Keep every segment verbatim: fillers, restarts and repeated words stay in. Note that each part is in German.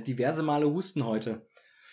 diverse Male husten heute.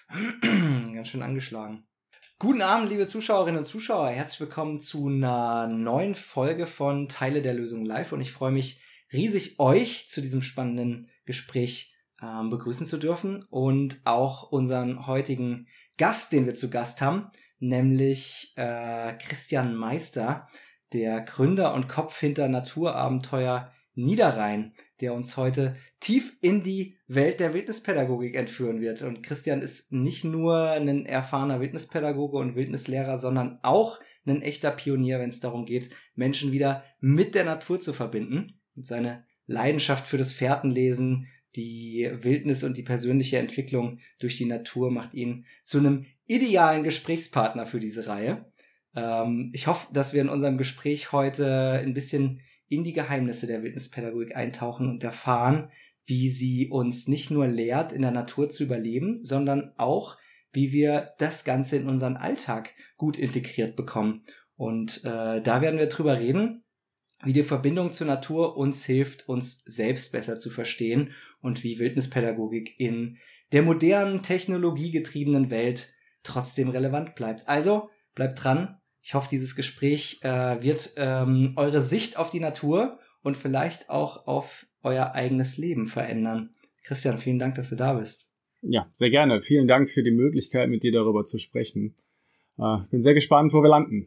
Ganz schön angeschlagen. Guten Abend, liebe Zuschauerinnen und Zuschauer. Herzlich willkommen zu einer neuen Folge von Teile der Lösung live. Und ich freue mich riesig, euch zu diesem spannenden Gespräch ähm, begrüßen zu dürfen. Und auch unseren heutigen Gast, den wir zu Gast haben, nämlich äh, Christian Meister, der Gründer und Kopf hinter Naturabenteuer Niederrhein, der uns heute tief in die Welt der Wildnispädagogik entführen wird. Und Christian ist nicht nur ein erfahrener Wildnispädagoge und Wildnislehrer, sondern auch ein echter Pionier, wenn es darum geht, Menschen wieder mit der Natur zu verbinden. Und seine Leidenschaft für das Fährtenlesen, die Wildnis und die persönliche Entwicklung durch die Natur macht ihn zu einem idealen Gesprächspartner für diese Reihe. Ähm, ich hoffe, dass wir in unserem Gespräch heute ein bisschen in die Geheimnisse der Wildnispädagogik eintauchen und erfahren, wie sie uns nicht nur lehrt, in der Natur zu überleben, sondern auch, wie wir das Ganze in unseren Alltag gut integriert bekommen. Und äh, da werden wir drüber reden, wie die Verbindung zur Natur uns hilft, uns selbst besser zu verstehen und wie Wildnispädagogik in der modernen, technologiegetriebenen Welt trotzdem relevant bleibt. Also, bleibt dran. Ich hoffe, dieses Gespräch äh, wird ähm, eure Sicht auf die Natur und vielleicht auch auf euer eigenes Leben verändern. Christian, vielen Dank, dass du da bist. Ja, sehr gerne. Vielen Dank für die Möglichkeit, mit dir darüber zu sprechen. Äh, bin sehr gespannt, wo wir landen.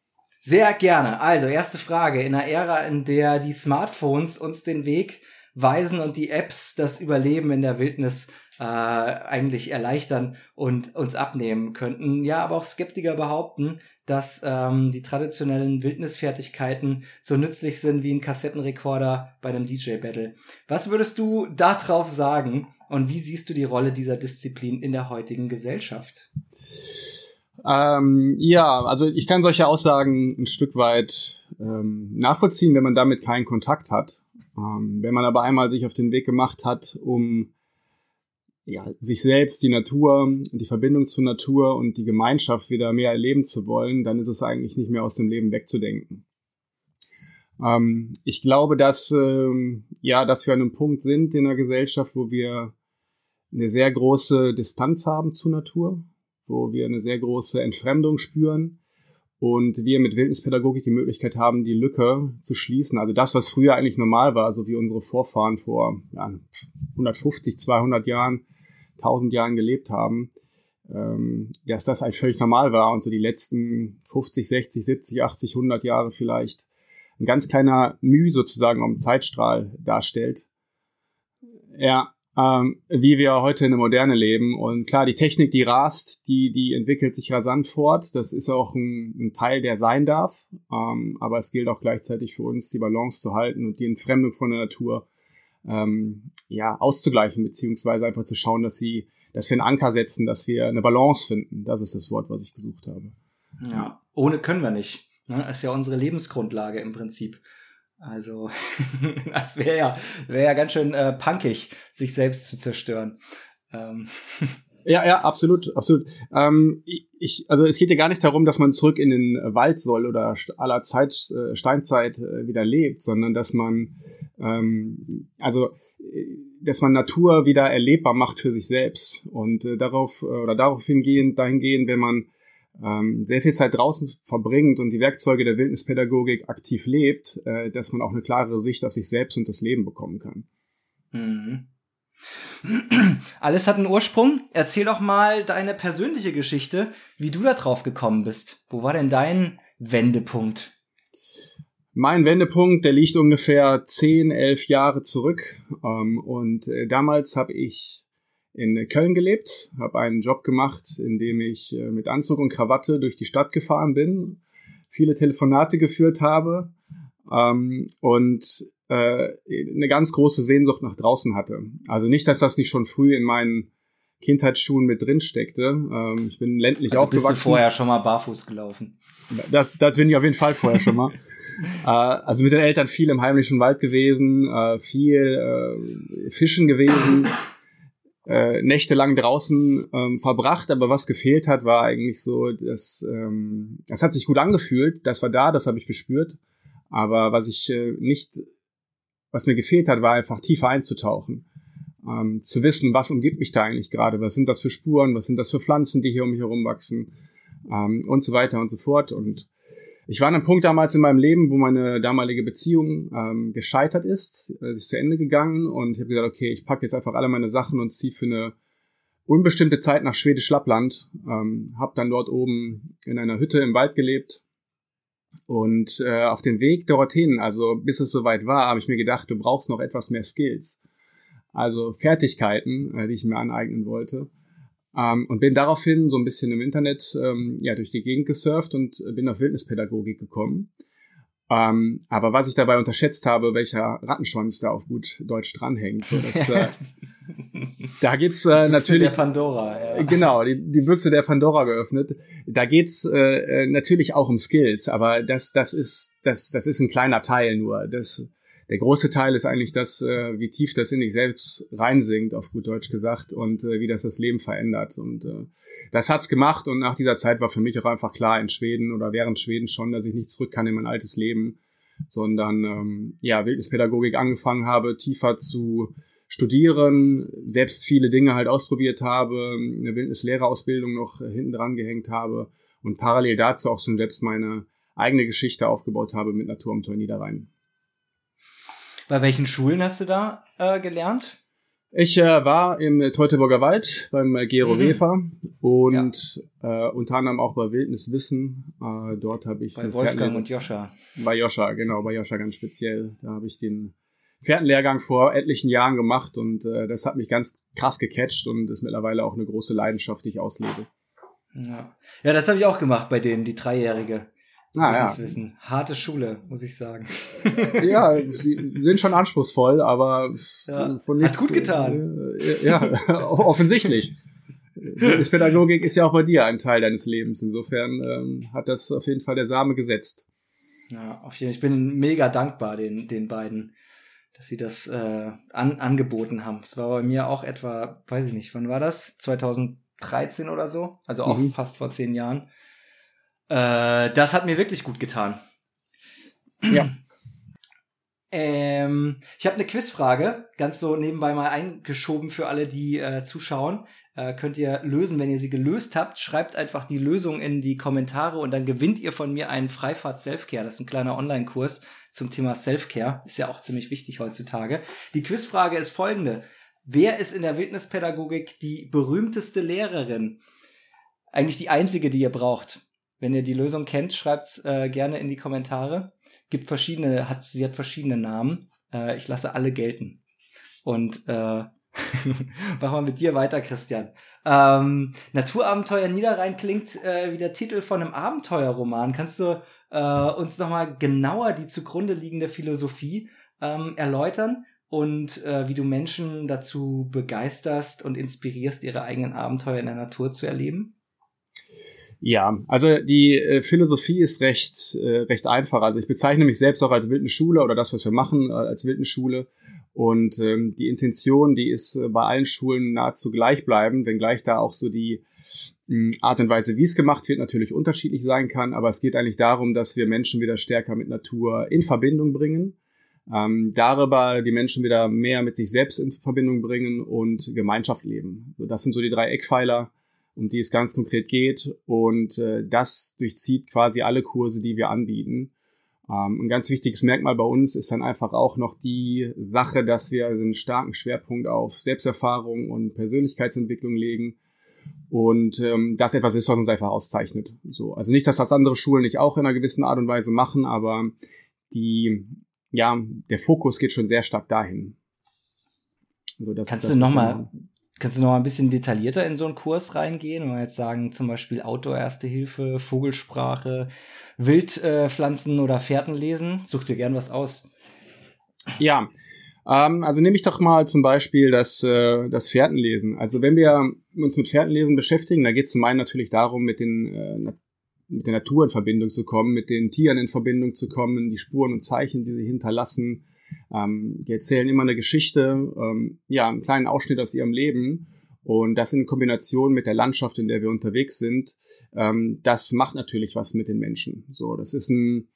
Sehr gerne. Also, erste Frage. In einer Ära, in der die Smartphones uns den Weg weisen und die Apps das Überleben in der Wildnis äh, eigentlich erleichtern und uns abnehmen könnten. Ja, aber auch Skeptiker behaupten, dass ähm, die traditionellen Wildnisfertigkeiten so nützlich sind wie ein Kassettenrekorder bei einem D J-Battle. Was würdest du da drauf sagen und wie siehst du die Rolle dieser Disziplin in der heutigen Gesellschaft? Ähm, ja, also ich kann solche Aussagen ein Stück weit ähm, nachvollziehen, wenn man damit keinen Kontakt hat. Ähm, wenn man aber einmal sich auf den Weg gemacht hat, um ja, sich selbst, die Natur, die Verbindung zur Natur und die Gemeinschaft wieder mehr erleben zu wollen, dann ist es eigentlich nicht mehr aus dem Leben wegzudenken. Ähm, ich glaube, dass, ähm, ja, dass wir an einem Punkt sind in der Gesellschaft, wo wir eine sehr große Distanz haben zur Natur, wo wir eine sehr große Entfremdung spüren und wir mit Wildnispädagogik die Möglichkeit haben, die Lücke zu schließen. Also das, was früher eigentlich normal war, so wie unsere Vorfahren vor ja, hundertfünfzig, zweihundert Jahren, tausend Jahren gelebt haben, ähm, dass das eigentlich völlig normal war und so die letzten fünfzig, sechzig, siebzig, achtzig, hundert Jahre vielleicht ein ganz kleiner Mühe sozusagen am Zeitstrahl darstellt. Ja, ähm, wie wir heute in der Moderne leben. Und klar, die Technik, die rast, die die entwickelt sich rasant fort. Das ist auch ein, ein Teil, der sein darf. Ähm, aber es gilt auch gleichzeitig für uns, die Balance zu halten und die Entfremdung von der Natur ähm, ja auszugleichen, beziehungsweise einfach zu schauen, dass sie, dass wir einen Anker setzen, dass wir eine Balance finden. Das ist das Wort, was ich gesucht habe. Ja, ohne können wir nicht. Ne? Das ist ja unsere Lebensgrundlage im Prinzip. Also, das wäre ja, wäre ja ganz schön äh, punkig, sich selbst zu zerstören. Ähm. Ja, ja, absolut, absolut. Ähm, ich, also es geht ja gar nicht darum, dass man zurück in den Wald soll oder aller Zeit, äh, Steinzeit äh, wieder lebt, sondern dass man, ähm, also, dass man Natur wieder erlebbar macht für sich selbst und äh, darauf äh, oder darauf hingehend, dahingehend, wenn man ähm, sehr viel Zeit draußen verbringt und die Werkzeuge der Wildnispädagogik aktiv lebt, äh, dass man auch eine klarere Sicht auf sich selbst und das Leben bekommen kann. Mhm. Alles hat einen Ursprung. Erzähl doch mal deine persönliche Geschichte, wie du da drauf gekommen bist. Wo war denn dein Wendepunkt? Mein Wendepunkt, der liegt ungefähr zehn, elf Jahre zurück. Ähm, und äh, damals habe ich in Köln gelebt, habe einen Job gemacht, in dem ich äh, mit Anzug und Krawatte durch die Stadt gefahren bin, viele Telefonate geführt habe ähm, und äh, eine ganz große Sehnsucht nach draußen hatte. Also nicht, dass das nicht schon früh in meinen Kindheitsschuhen mit drin steckte. Ähm, ich bin ländlich also aufgewachsen. Bist du vorher schon mal barfuß gelaufen? Das, das bin ich auf jeden Fall vorher schon mal. äh, also mit den Eltern viel im heimlichen Wald gewesen, äh, viel äh, fischen gewesen. Äh, nächtelang draußen ähm, verbracht, aber was gefehlt hat, war eigentlich so, dass ähm, es hat sich gut angefühlt, das war da, das habe ich gespürt, aber was ich äh, nicht, was mir gefehlt hat, war einfach tiefer einzutauchen ähm, zu wissen, was umgibt mich da eigentlich gerade, was sind das für Spuren, was sind das für Pflanzen, die hier um mich herum wachsen, ähm, und so weiter und so fort. Und ich war an einem Punkt damals in meinem Leben, wo meine damalige Beziehung ähm, gescheitert ist, äh, ist zu Ende gegangen, und ich habe gesagt, okay, ich packe jetzt einfach alle meine Sachen und ziehe für eine unbestimmte Zeit nach Schwedisch Lappland, ähm, habe dann dort oben in einer Hütte im Wald gelebt. Und äh, auf dem Weg dorthin, also bis es soweit war, habe ich mir gedacht, du brauchst noch etwas mehr Skills, also Fertigkeiten, äh, die ich mir aneignen wollte. Ähm, und bin daraufhin so ein bisschen im Internet ähm, ja durch die Gegend gesurft und bin auf Wildnispädagogik gekommen. Ähm, aber was ich dabei unterschätzt habe, welcher Rattenschwanz da auf gut Deutsch dranhängt. So, das, äh, da geht's äh, die Büchse natürlich. Der Pandora, ja. Genau, die, die Büchse der Pandora geöffnet. Da geht's äh, natürlich auch um Skills, aber das, das ist, das, das ist ein kleiner Teil nur. Das, der große Teil ist eigentlich das, äh, wie tief das in dich selbst reinsinkt, auf gut Deutsch gesagt, und äh, wie das das Leben verändert. Und äh, das hat's gemacht. Und nach dieser Zeit war für mich auch einfach klar in Schweden oder während Schweden schon, dass ich nicht zurück kann in mein altes Leben, sondern ähm, ja Wildnispädagogik angefangen habe, tiefer zu studieren, selbst viele Dinge halt ausprobiert habe, eine Wildnislehrerausbildung noch hinten dran gehängt habe und parallel dazu auch schon selbst meine eigene Geschichte aufgebaut habe mit Naturabenteuer Niederrhein. Bei welchen Schulen hast du da äh, gelernt? Ich äh, war im Teutoburger Wald beim äh, Gero Mhm. Wefer und ja. äh, unter anderem auch bei Wildniswissen. Äh, dort habe ich bei Wolfgang und Joscha. Bei Joscha, genau, bei Joscha ganz speziell. Da habe ich den Fährtenlehrgang vor etlichen Jahren gemacht und äh, das hat mich ganz krass gecatcht und ist mittlerweile auch eine große Leidenschaft, die ich auslebe. Ja, ja, das habe ich auch gemacht bei denen, die Dreijährige. Ah, ja. Das Wissen. Harte Schule, muss ich sagen. Ja, sie sind schon anspruchsvoll, aber ja, von nichts, hat gut getan. Äh, ja, offensichtlich. Die Pädagogik ist ja auch bei dir ein Teil deines Lebens. Insofern ähm, hat das auf jeden Fall der Same gesetzt. Ja, auf jeden Fall. Ich bin mega dankbar den, den beiden, dass sie das äh, an, angeboten haben. Es war bei mir auch etwa, weiß ich nicht, wann war das? zwanzig dreizehn oder so? Also auch mhm. fast vor zehn Jahren. Äh, das hat mir wirklich gut getan. Ja. ähm, ich habe eine Quizfrage, ganz so nebenbei mal eingeschoben für alle, die äh, zuschauen. Äh, könnt ihr lösen, wenn ihr sie gelöst habt. Schreibt einfach die Lösung in die Kommentare und dann gewinnt ihr von mir einen Freifahrt Selfcare. Das ist ein kleiner Online-Kurs zum Thema Selfcare. Ist ja auch ziemlich wichtig heutzutage. Die Quizfrage ist folgende. Wer ist in der Wildnispädagogik die berühmteste Lehrerin? Eigentlich die einzige, die ihr braucht. Wenn ihr die Lösung kennt, schreibt's äh, gerne in die Kommentare. Gibt verschiedene, hat, sie hat verschiedene Namen. Äh, ich lasse alle gelten. Und äh, machen wir mit dir weiter, Christian. Ähm, Naturabenteuer Niederrhein klingt äh, wie der Titel von einem Abenteuerroman. Kannst du äh, uns nochmal genauer die zugrunde liegende Philosophie ähm, erläutern und äh, wie du Menschen dazu begeisterst und inspirierst, ihre eigenen Abenteuer in der Natur zu erleben? Ja, also die äh, Philosophie ist recht äh, recht einfach. Also ich bezeichne mich selbst auch als Wildnisschule oder das, was wir machen, äh, als Wildnisschule. Und ähm, die Intention, die ist äh, bei allen Schulen nahezu gleichbleibend, wenngleich da auch so die mh, Art und Weise, wie es gemacht wird, natürlich unterschiedlich sein kann. Aber es geht eigentlich darum, dass wir Menschen wieder stärker mit Natur in Verbindung bringen. Ähm, darüber die Menschen wieder mehr mit sich selbst in Verbindung bringen und Gemeinschaft leben. So, das sind so die drei Eckpfeiler, um die es ganz konkret geht, und äh, das durchzieht quasi alle Kurse, die wir anbieten. Ähm, ein ganz wichtiges Merkmal bei uns ist dann einfach auch noch die Sache, dass wir einen starken Schwerpunkt auf Selbsterfahrung und Persönlichkeitsentwicklung legen und ähm, das etwas ist, was uns einfach auszeichnet. So, also nicht, dass das andere Schulen nicht auch in einer gewissen Art und Weise machen, aber die, ja, der Fokus geht schon sehr stark dahin. Also das Kannst ist das, du noch mal Kannst du noch mal ein bisschen detaillierter in so einen Kurs reingehen? Wenn wir jetzt sagen, zum Beispiel Outdoor-Erste Hilfe, Vogelsprache, Wildpflanzen äh, oder Fährten lesen. Such dir gern was aus. Ja, ähm, also nehme ich doch mal zum Beispiel das, äh, das Fährtenlesen. Also wenn wir uns mit Fährtenlesen beschäftigen, da geht es zum einen natürlich darum, mit den äh, mit der Natur in Verbindung zu kommen, mit den Tieren in Verbindung zu kommen, die Spuren und Zeichen, die sie hinterlassen. Ähm, die erzählen immer eine Geschichte, ähm, ja, einen kleinen Ausschnitt aus ihrem Leben. Und das in Kombination mit der Landschaft, in der wir unterwegs sind, ähm, das macht natürlich was mit den Menschen. So, das ist ein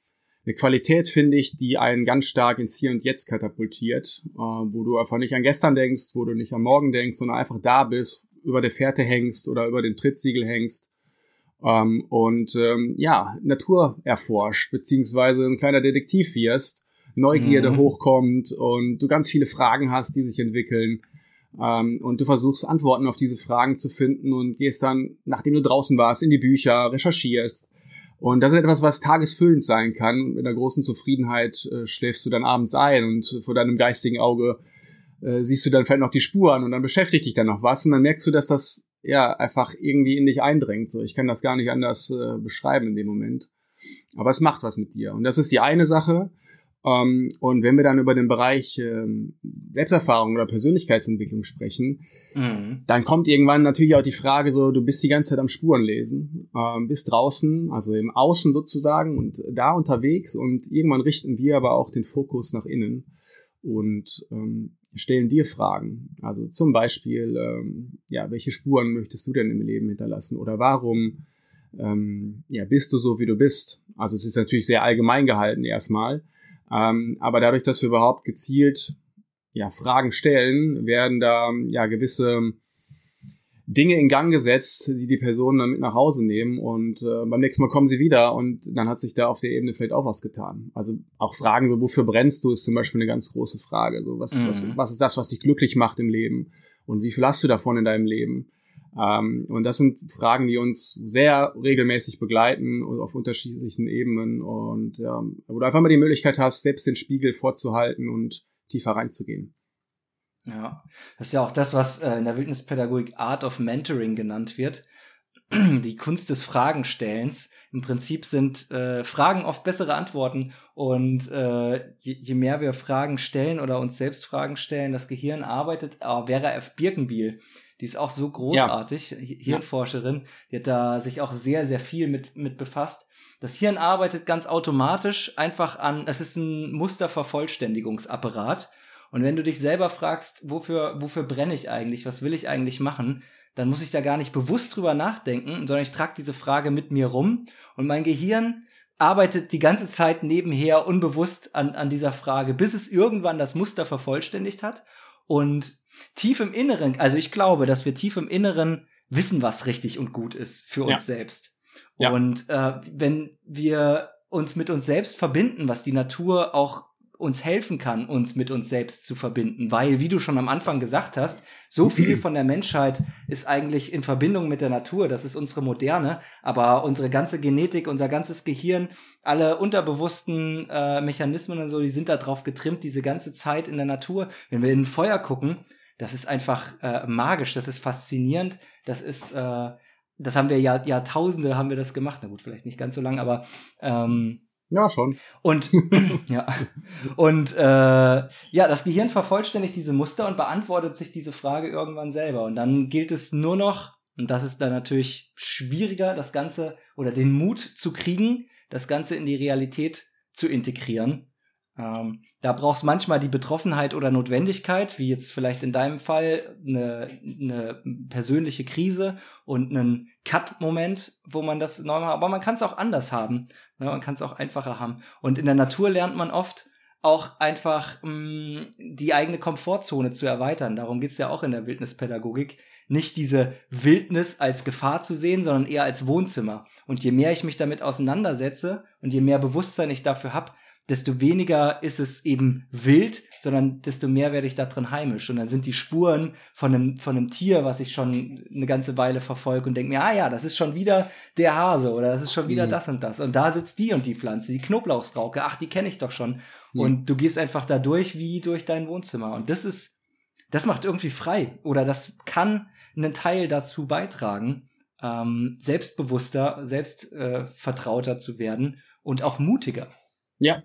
eine Qualität, finde ich, die einen ganz stark ins Hier und Jetzt katapultiert, äh, wo du einfach nicht an gestern denkst, wo du nicht an morgen denkst, sondern einfach da bist, über der Fährte hängst oder über dem Trittsiegel hängst ähm, und ähm, ja, Natur erforscht, beziehungsweise ein kleiner Detektiv wirst, Neugierde mhm. hochkommt und du ganz viele Fragen hast, die sich entwickeln. Um, und du versuchst Antworten auf diese Fragen zu finden und gehst dann, nachdem du draußen warst, in die Bücher, recherchierst. Und das ist etwas, was tagesfüllend sein kann. Mit einer großen Zufriedenheit äh, schläfst du dann abends ein und vor deinem geistigen Auge äh, siehst du dann vielleicht noch die Spuren und dann beschäftigt dich dann noch was und dann merkst du, dass das ja einfach irgendwie in dich eindringt. So, ich kann das gar nicht anders äh, beschreiben in dem Moment. Aber es macht was mit dir. Und das ist die eine Sache. Um, und wenn wir dann über den Bereich ähm, Selbsterfahrung oder Persönlichkeitsentwicklung sprechen, mhm. dann kommt irgendwann natürlich auch die Frage so, du bist die ganze Zeit am Spurenlesen, ähm, bist draußen, also im Außen sozusagen und da unterwegs und irgendwann richten wir aber auch den Fokus nach innen und ähm, stellen dir Fragen. Also zum Beispiel, ähm, ja, welche Spuren möchtest du denn im Leben hinterlassen oder warum ähm, ja, bist du so, wie du bist? Also es ist natürlich sehr allgemein gehalten erstmal. Ähm, aber dadurch, dass wir überhaupt gezielt ja, Fragen stellen, werden da ja gewisse Dinge in Gang gesetzt, die die Personen dann mit nach Hause nehmen und äh, beim nächsten Mal kommen sie wieder und dann hat sich da auf der Ebene vielleicht auch was getan. Also auch Fragen so, wofür brennst du, ist zum Beispiel eine ganz große Frage. So, was, mhm. was, was ist das, was dich glücklich macht im Leben und wie viel hast du davon in deinem Leben? Um, und das sind Fragen, die uns sehr regelmäßig begleiten und auf unterschiedlichen Ebenen und ja, wo du einfach mal die Möglichkeit hast, selbst den Spiegel vorzuhalten und tiefer reinzugehen. Ja, das ist ja auch das, was äh, in der Wildnispädagogik Art of Mentoring genannt wird. Die Kunst des Fragenstellens. Im Prinzip sind äh, Fragen oft bessere Antworten und äh, je, je mehr wir Fragen stellen oder uns selbst Fragen stellen, das Gehirn arbeitet. Aber Vera F. Birkenbiel, die ist auch so großartig, ja. Hirnforscherin, die hat da sich auch sehr, sehr viel mit, mit befasst. Das Hirn arbeitet ganz automatisch einfach an, es ist ein Mustervervollständigungsapparat. Und wenn du dich selber fragst, wofür, wofür brenne ich eigentlich, was will ich eigentlich machen, dann muss ich da gar nicht bewusst drüber nachdenken, sondern ich trage diese Frage mit mir rum und mein Gehirn arbeitet die ganze Zeit nebenher unbewusst an, an dieser Frage, bis es irgendwann das Muster vervollständigt hat. Und tief im Inneren, also ich glaube, dass wir tief im Inneren wissen, was richtig und gut ist für uns ja. selbst. Ja. Und äh, wenn wir uns mit uns selbst verbinden, was die Natur auch uns helfen kann, uns mit uns selbst zu verbinden, weil, wie du schon am Anfang gesagt hast, so viel von der Menschheit ist eigentlich in Verbindung mit der Natur, das ist unsere Moderne, aber unsere ganze Genetik, unser ganzes Gehirn, alle unterbewussten äh, Mechanismen und so, die sind da drauf getrimmt, diese ganze Zeit in der Natur. Wenn wir in ein Feuer gucken, das ist einfach äh, magisch, das ist faszinierend, das ist, äh, das haben wir Jahr, Jahrtausende haben wir das gemacht, na gut, vielleicht nicht ganz so lang, aber ähm, ja, schon. Und ja, und äh, ja, das Gehirn vervollständigt diese Muster und beantwortet sich diese Frage irgendwann selber. Und dann gilt es nur noch, und das ist dann natürlich schwieriger, das Ganze oder den Mut zu kriegen, das Ganze in die Realität zu integrieren. Ähm, da brauchst du manchmal die Betroffenheit oder Notwendigkeit, wie jetzt vielleicht in deinem Fall eine, eine persönliche Krise und einen Cut-Moment, wo man das neu macht. Aber man kann es auch anders haben. Ne? Man kann es auch einfacher haben. Und in der Natur lernt man oft auch einfach mh, die eigene Komfortzone zu erweitern. Darum geht's ja auch in der Wildnispädagogik. Nicht diese Wildnis als Gefahr zu sehen, sondern eher als Wohnzimmer. Und je mehr ich mich damit auseinandersetze und je mehr Bewusstsein ich dafür habe, desto weniger ist es eben wild, sondern desto mehr werde ich da drin heimisch. Und dann sind die Spuren von einem, von einem Tier, was ich schon eine ganze Weile verfolge und denke mir, ah ja, das ist schon wieder der Hase oder das ist schon wieder mhm. das und das. Und da sitzt die und die Pflanze, die Knoblauchsrauke, ach, die kenne ich doch schon. Mhm. Und du gehst einfach da durch wie durch dein Wohnzimmer. Und das ist, das macht irgendwie frei. Oder das kann einen Teil dazu beitragen, ähm, selbstbewusster, selbstvertrauter äh, zu werden und auch mutiger. Ja,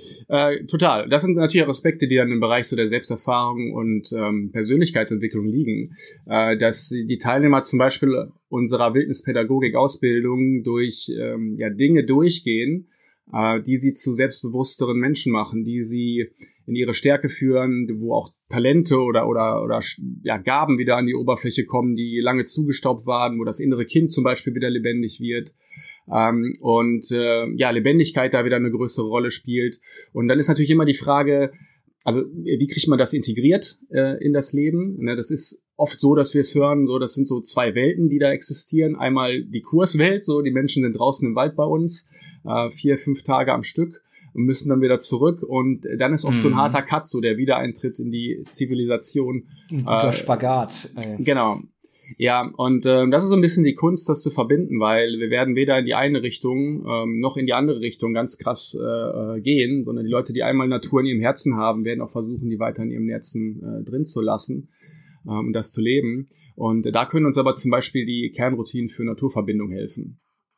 äh, total. Das sind natürlich auch Aspekte, die dann im Bereich so der Selbsterfahrung und ähm, Persönlichkeitsentwicklung liegen. Äh, dass die Teilnehmer zum Beispiel unserer Wildnispädagogik-Ausbildung durch ähm, ja, Dinge durchgehen, äh, die sie zu selbstbewussteren Menschen machen, die sie in ihre Stärke führen, wo auch Talente oder oder oder ja, Gaben wieder an die Oberfläche kommen, die lange zugestaubt waren, wo das innere Kind zum Beispiel wieder lebendig wird. ähm, und äh, ja, Lebendigkeit da wieder eine größere Rolle spielt. Und dann ist natürlich immer die Frage, also wie kriegt man das integriert äh, in das Leben? Ne, das ist oft so, dass wir es hören, so das sind so zwei Welten, die da existieren. Einmal die Kurswelt, so die Menschen sind draußen im Wald bei uns, äh, vier, fünf Tage am Stück und müssen dann wieder zurück. Und dann ist oft mhm. so ein harter Cut, so der Wiedereintritt in die Zivilisation. Ein guter äh, Spagat. Ey. Genau. Ja, und ähm, das ist so ein bisschen die Kunst, das zu verbinden, weil wir werden weder in die eine Richtung ähm, noch in die andere Richtung ganz krass äh, gehen, sondern die Leute, die einmal Natur in ihrem Herzen haben, werden auch versuchen, die weiter in ihrem Herzen äh, drin zu lassen und ähm, das zu leben. Und äh, da können uns aber zum Beispiel die Kernroutinen für Naturverbindung helfen.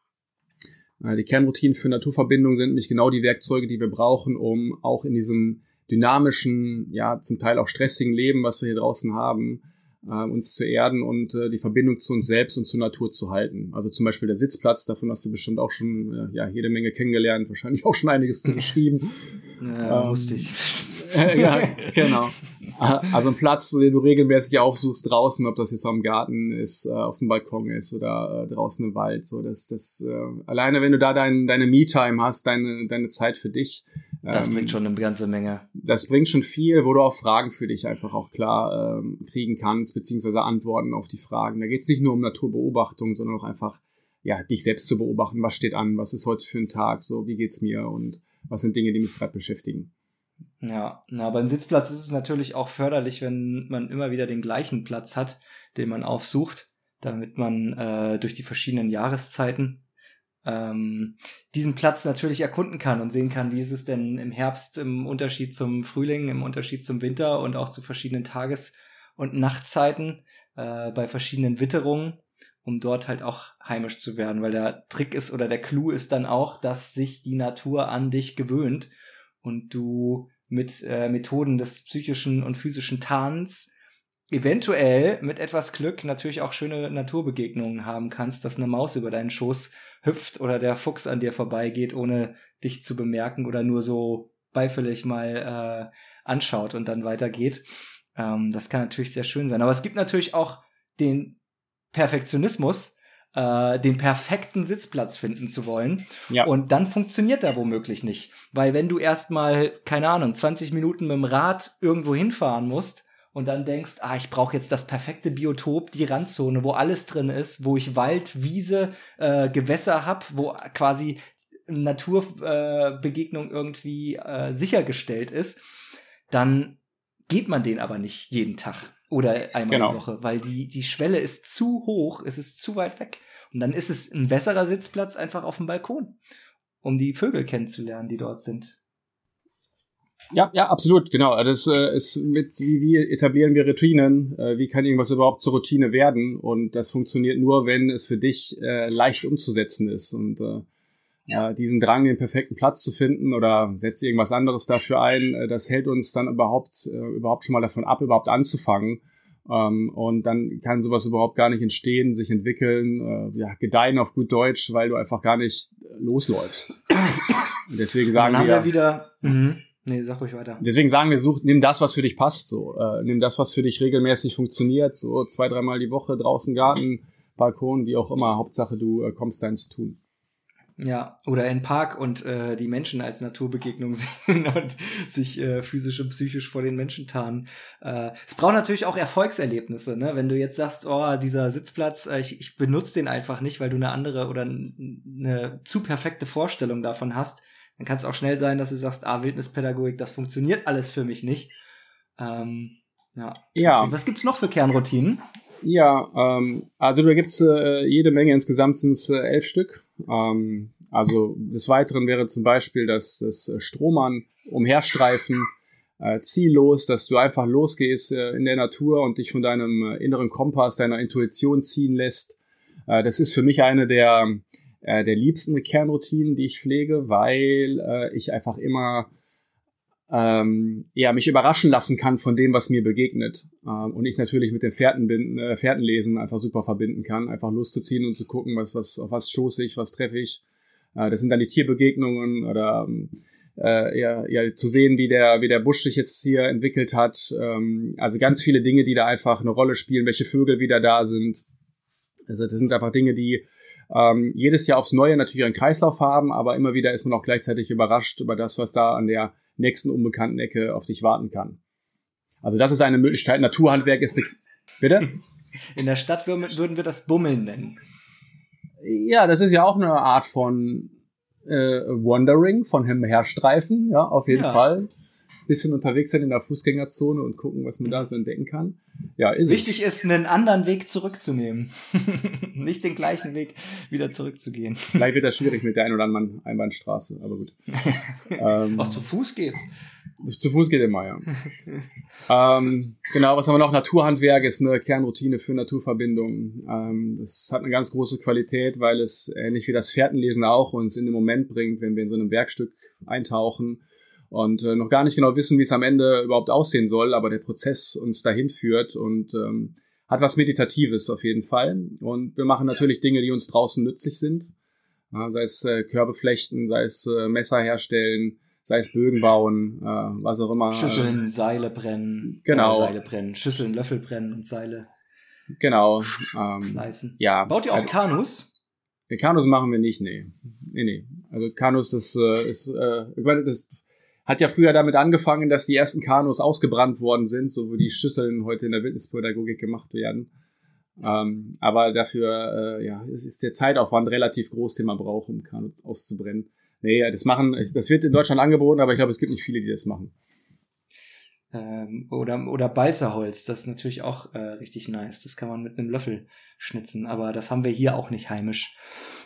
Äh, die Kernroutinen für Naturverbindung sind nämlich genau die Werkzeuge, die wir brauchen, um auch in diesem dynamischen, ja zum Teil auch stressigen Leben, was wir hier draußen haben, Uh, uns zu erden und uh, die Verbindung zu uns selbst und zur Natur zu halten. Also zum Beispiel der Sitzplatz, davon hast du bestimmt auch schon uh, ja jede Menge kennengelernt, wahrscheinlich auch schon einiges zu geschrieben. Ja, ähm, lustig. Äh, ja, genau. Also ein Platz, den du regelmäßig aufsuchst draußen, ob das jetzt am Garten ist, uh, auf dem Balkon ist oder uh, draußen im Wald. So, das, das uh, alleine, wenn du da dein, deine Me-Time hast, deine, deine Zeit für dich. Das ähm, bringt schon eine ganze Menge. Das bringt schon viel, wo du auch Fragen für dich einfach auch klar ähm, kriegen kannst, beziehungsweise Antworten auf die Fragen. Da geht es nicht nur um Naturbeobachtung, sondern auch einfach, ja, dich selbst zu beobachten. Was steht an? Was ist heute für ein Tag? So, wie geht's mir? Und was sind Dinge, die mich gerade beschäftigen? Ja, na, beim Sitzplatz ist es natürlich auch förderlich, wenn man immer wieder den gleichen Platz hat, den man aufsucht, damit man äh, durch die verschiedenen Jahreszeiten ähm, diesen Platz natürlich erkunden kann und sehen kann, wie ist es denn im Herbst im Unterschied zum Frühling, im Unterschied zum Winter und auch zu verschiedenen Tages- und Nachtzeiten äh, bei verschiedenen Witterungen, um dort halt auch heimisch zu werden, weil der Trick ist oder der Clou ist dann auch, dass sich die Natur an dich gewöhnt und du mit äh, Methoden des psychischen und physischen Tarns eventuell mit etwas Glück natürlich auch schöne Naturbegegnungen haben kannst, dass eine Maus über deinen Schoß hüpft oder der Fuchs an dir vorbeigeht, ohne dich zu bemerken oder nur so beifällig mal äh, anschaut und dann weitergeht. Ähm, das kann natürlich sehr schön sein. Aber es gibt natürlich auch den Perfektionismus, äh, den perfekten Sitzplatz finden zu wollen. Ja. Und dann funktioniert der womöglich nicht. Weil wenn du erstmal, keine Ahnung, zwanzig Minuten mit dem Rad irgendwo hinfahren musst, und dann denkst, ah, ich brauche jetzt das perfekte Biotop, die Randzone, wo alles drin ist, wo ich Wald, Wiese, äh, Gewässer hab, wo quasi Naturbegegnung äh, irgendwie äh, sichergestellt ist, dann geht man den aber nicht jeden Tag oder einmal genau. die Woche, weil die, die Schwelle ist zu hoch, es ist zu weit weg. Und dann ist es ein besserer Sitzplatz einfach auf dem Balkon, um die Vögel kennenzulernen, die dort sind. Ja, ja, absolut, genau. Das äh, ist mit, wie, wie etablieren wir Routinen? Äh, wie kann irgendwas überhaupt zur Routine werden? Und das funktioniert nur, wenn es für dich äh, leicht umzusetzen ist. Und äh, ja. äh, diesen Drang, den perfekten Platz zu finden oder setzt irgendwas anderes dafür ein, äh, das hält uns dann überhaupt äh, überhaupt schon mal davon ab, überhaupt anzufangen. Ähm, und dann kann sowas überhaupt gar nicht entstehen, sich entwickeln, äh, ja, gedeihen auf gut Deutsch, weil du einfach gar nicht äh, losläufst. Und deswegen sagen dann haben wir, wir wieder... Mhm. Nee, sag ruhig weiter. Deswegen sagen wir, such, nimm das, was für dich passt, so. Äh, nimm das, was für dich regelmäßig funktioniert, so zwei, dreimal die Woche draußen, Garten, Balkon, wie auch immer. Hauptsache, du äh, kommst da ins Tun. Ja, oder in den Park und äh, die Menschen als Naturbegegnung sehen und sich äh, physisch und psychisch vor den Menschen tarnen. Äh, es braucht natürlich auch Erfolgserlebnisse, ne? Wenn du jetzt sagst, oh, dieser Sitzplatz, äh, ich, ich benutze den einfach nicht, weil du eine andere oder eine zu perfekte Vorstellung davon hast, dann kann es auch schnell sein, dass du sagst, ah, Wildnispädagogik, das funktioniert alles für mich nicht. Ähm, ja. ja. Was gibt's noch für Kernroutinen? Ja, ähm, also da gibt's äh, jede Menge, insgesamt sind es äh, elf Stück. Ähm, also des Weiteren wäre zum Beispiel das, das Stromern, Umherstreifen, äh, ziellos, dass du einfach losgehst äh, in der Natur und dich von deinem äh, inneren Kompass, deiner Intuition ziehen lässt. Äh, das ist für mich eine der der liebsten Kernroutinen, die ich pflege, weil äh, ich einfach immer ähm, ja mich überraschen lassen kann von dem, was mir begegnet. Ähm, und ich natürlich mit dem Fährtenbinden, äh, Fährtenlesen einfach super verbinden kann, einfach loszuziehen und zu gucken, was, was, auf was stoße ich, was treffe ich. Äh, das sind dann die Tierbegegnungen oder äh, ja, ja, zu sehen, wie der, wie der Busch sich jetzt hier entwickelt hat. Ähm, also ganz viele Dinge, die da einfach eine Rolle spielen, welche Vögel wieder da sind. Also das sind einfach Dinge, die ähm, jedes Jahr aufs Neue natürlich einen Kreislauf haben, aber immer wieder ist man auch gleichzeitig überrascht über das, was da an der nächsten unbekannten Ecke auf dich warten kann. Also das ist eine Möglichkeit. Naturhandwerk ist eine... Bitte? In der Stadt würden wir das Bummeln nennen. Ja, das ist ja auch eine Art von äh, Wandering, von Herstreifen, ja, auf jeden ja. Fall. Bisschen unterwegs sein in der Fußgängerzone und gucken, was man da so entdecken kann. Ja, ist Wichtig es. ist, einen anderen Weg zurückzunehmen. Nicht den gleichen Weg wieder zurückzugehen. Vielleicht wird das schwierig mit der ein oder anderen Einbahnstraße, aber gut. ähm, Auch zu Fuß geht's. Zu Fuß geht immer, ja. ähm, genau, was haben wir noch? Naturhandwerk ist eine Kernroutine für Naturverbindungen. Ähm, das hat eine ganz große Qualität, weil es ähnlich wie das Fährtenlesen auch uns in den Moment bringt, wenn wir in so einem Werkstück eintauchen und äh, noch gar nicht genau wissen, wie es am Ende überhaupt aussehen soll, aber der Prozess uns dahin führt und ähm, hat was Meditatives auf jeden Fall. Und wir machen natürlich Dinge, die uns draußen nützlich sind, ja, sei es äh, Körbe flechten, sei es äh, Messer herstellen, sei es Bögen bauen, äh, was auch immer. Schüsseln, Seile brennen. Genau. Seile brennen, Schüsseln, Löffel brennen und Seile. Genau. Ähm, schleißen. Ja. Baut ihr auch Kanus? Äh, Kanus machen wir nicht, nee. Nee, nee. Also Kanus, das äh, ist, äh, ich meine, das hat ja früher damit angefangen, dass die ersten Kanus ausgebrannt worden sind, so wie die Schüsseln heute in der Wildnispädagogik gemacht werden. Ähm, aber dafür, äh, ja, es ist der Zeitaufwand relativ groß, den man braucht, um Kanus auszubrennen. Nee, das machen, das wird in Deutschland angeboten, aber ich glaube, es gibt nicht viele, die das machen. Ähm, oder, oder Balzerholz, das ist natürlich auch äh, richtig nice. Das kann man mit einem Löffel schnitzen, aber das haben wir hier auch nicht heimisch.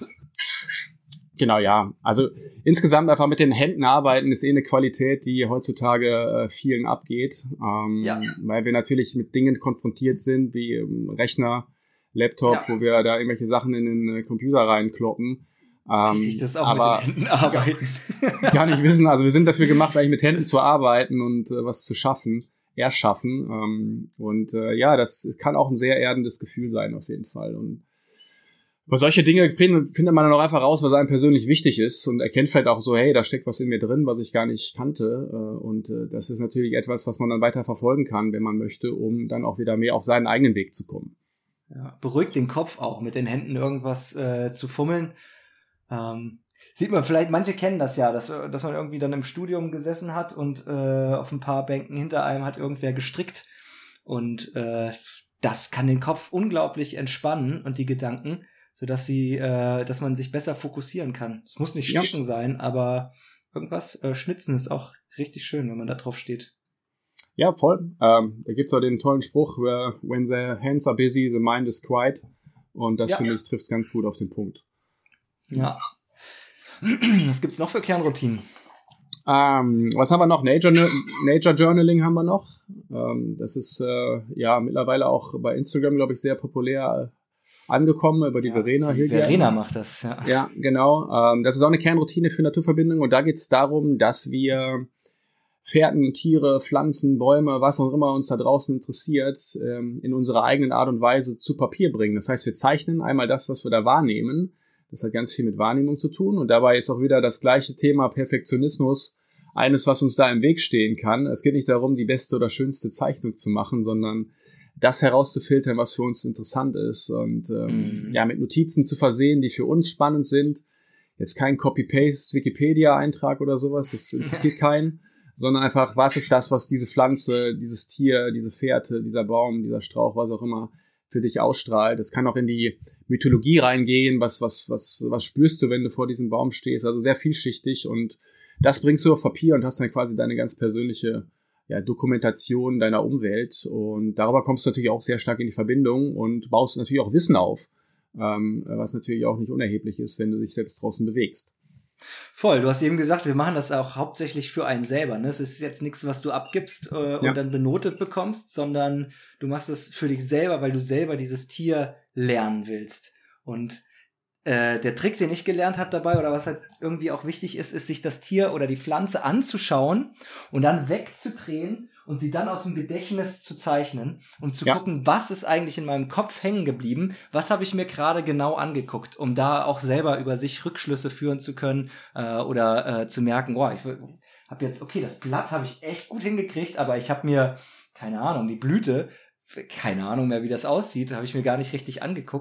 Genau, ja. Also insgesamt einfach mit den Händen arbeiten ist eh eine Qualität, die heutzutage äh, vielen abgeht. Ähm, ja. Weil wir natürlich mit Dingen konfrontiert sind, wie ähm, Rechner, Laptop, ja. wo wir da irgendwelche Sachen in den äh, Computer reinkloppen. Ähm, Richtig, das auch aber mit den Händen arbeiten. Gar nicht wissen. Also wir sind dafür gemacht, eigentlich mit Händen zu arbeiten und äh, was zu schaffen, erschaffen. Ähm, und äh, ja, das kann auch ein sehr erdendes Gefühl sein auf jeden Fall. Und über solche Dinge findet man dann auch einfach raus, was einem persönlich wichtig ist und erkennt vielleicht auch so, hey, da steckt was in mir drin, was ich gar nicht kannte. Und das ist natürlich etwas, was man dann weiter verfolgen kann, wenn man möchte, um dann auch wieder mehr auf seinen eigenen Weg zu kommen. Ja, beruhigt den Kopf auch, mit den Händen irgendwas äh, zu fummeln. Ähm, sieht man vielleicht, manche kennen das ja, dass, dass man irgendwie dann im Studium gesessen hat und äh, auf ein paar Bänken hinter einem hat irgendwer gestrickt. Und äh, das kann den Kopf unglaublich entspannen und die Gedanken, sodass sie, äh, dass man sich besser fokussieren kann. Es muss nicht stricken ja. sein, aber irgendwas äh, schnitzen ist auch richtig schön, wenn man da drauf steht. Ja, voll. Ähm, da gibt's auch den tollen Spruch, when the hands are busy, the mind is quiet. Und das, ja. finde ich, trifft es ganz gut auf den Punkt. Ja. Was gibt's noch für Kernroutinen? Ähm, was haben wir noch? Nature, Nature Journaling haben wir noch. Ähm, das ist äh, ja mittlerweile auch bei Instagram, glaube ich, sehr populär angekommen, über die ja, Verena hier. Verena macht das, ja. Ja, genau. Ähm, das ist auch eine Kernroutine für Naturverbindung und da geht es darum, dass wir Fährten, Tiere, Pflanzen, Bäume, was auch immer uns da draußen interessiert, ähm, in unserer eigenen Art und Weise zu Papier bringen. Das heißt, wir zeichnen einmal das, was wir da wahrnehmen. Das hat ganz viel mit Wahrnehmung zu tun und dabei ist auch wieder das gleiche Thema Perfektionismus eines, was uns da im Weg stehen kann. Es geht nicht darum, die beste oder schönste Zeichnung zu machen, sondern das herauszufiltern, was für uns interessant ist und ähm, mhm. ja mit Notizen zu versehen, die für uns spannend sind. Jetzt kein Copy-Paste-Wikipedia-Eintrag oder sowas, das interessiert keinen, sondern einfach, was ist das, was diese Pflanze, dieses Tier, diese Fährte, dieser Baum, dieser Strauch, was auch immer für dich ausstrahlt. Das kann auch in die Mythologie reingehen, was was was was spürst du, wenn du vor diesem Baum stehst, also sehr vielschichtig und das bringst du auf Papier und hast dann quasi deine ganz persönliche ja, Dokumentation deiner Umwelt und darüber kommst du natürlich auch sehr stark in die Verbindung und baust natürlich auch Wissen auf, ähm, was natürlich auch nicht unerheblich ist, wenn du dich selbst draußen bewegst. Voll, du hast eben gesagt, wir machen das auch hauptsächlich für einen selber. Ne? Es ist jetzt nichts, was du abgibst äh, und ja. dann benotet bekommst, sondern du machst es für dich selber, weil du selber dieses Tier lernen willst. Und äh, der Trick, den ich gelernt habe dabei, oder was halt irgendwie auch wichtig ist, ist, sich das Tier oder die Pflanze anzuschauen und dann wegzudrehen und sie dann aus dem Gedächtnis zu zeichnen und zu ja. gucken, was ist eigentlich in meinem Kopf hängen geblieben, was habe ich mir gerade genau angeguckt, um da auch selber über sich Rückschlüsse führen zu können äh, oder äh, zu merken, boah, ich habe jetzt, okay, das Blatt habe ich echt gut hingekriegt, aber ich habe mir, keine Ahnung, die Blüte, keine Ahnung mehr, wie das aussieht, habe ich mir gar nicht richtig angeguckt.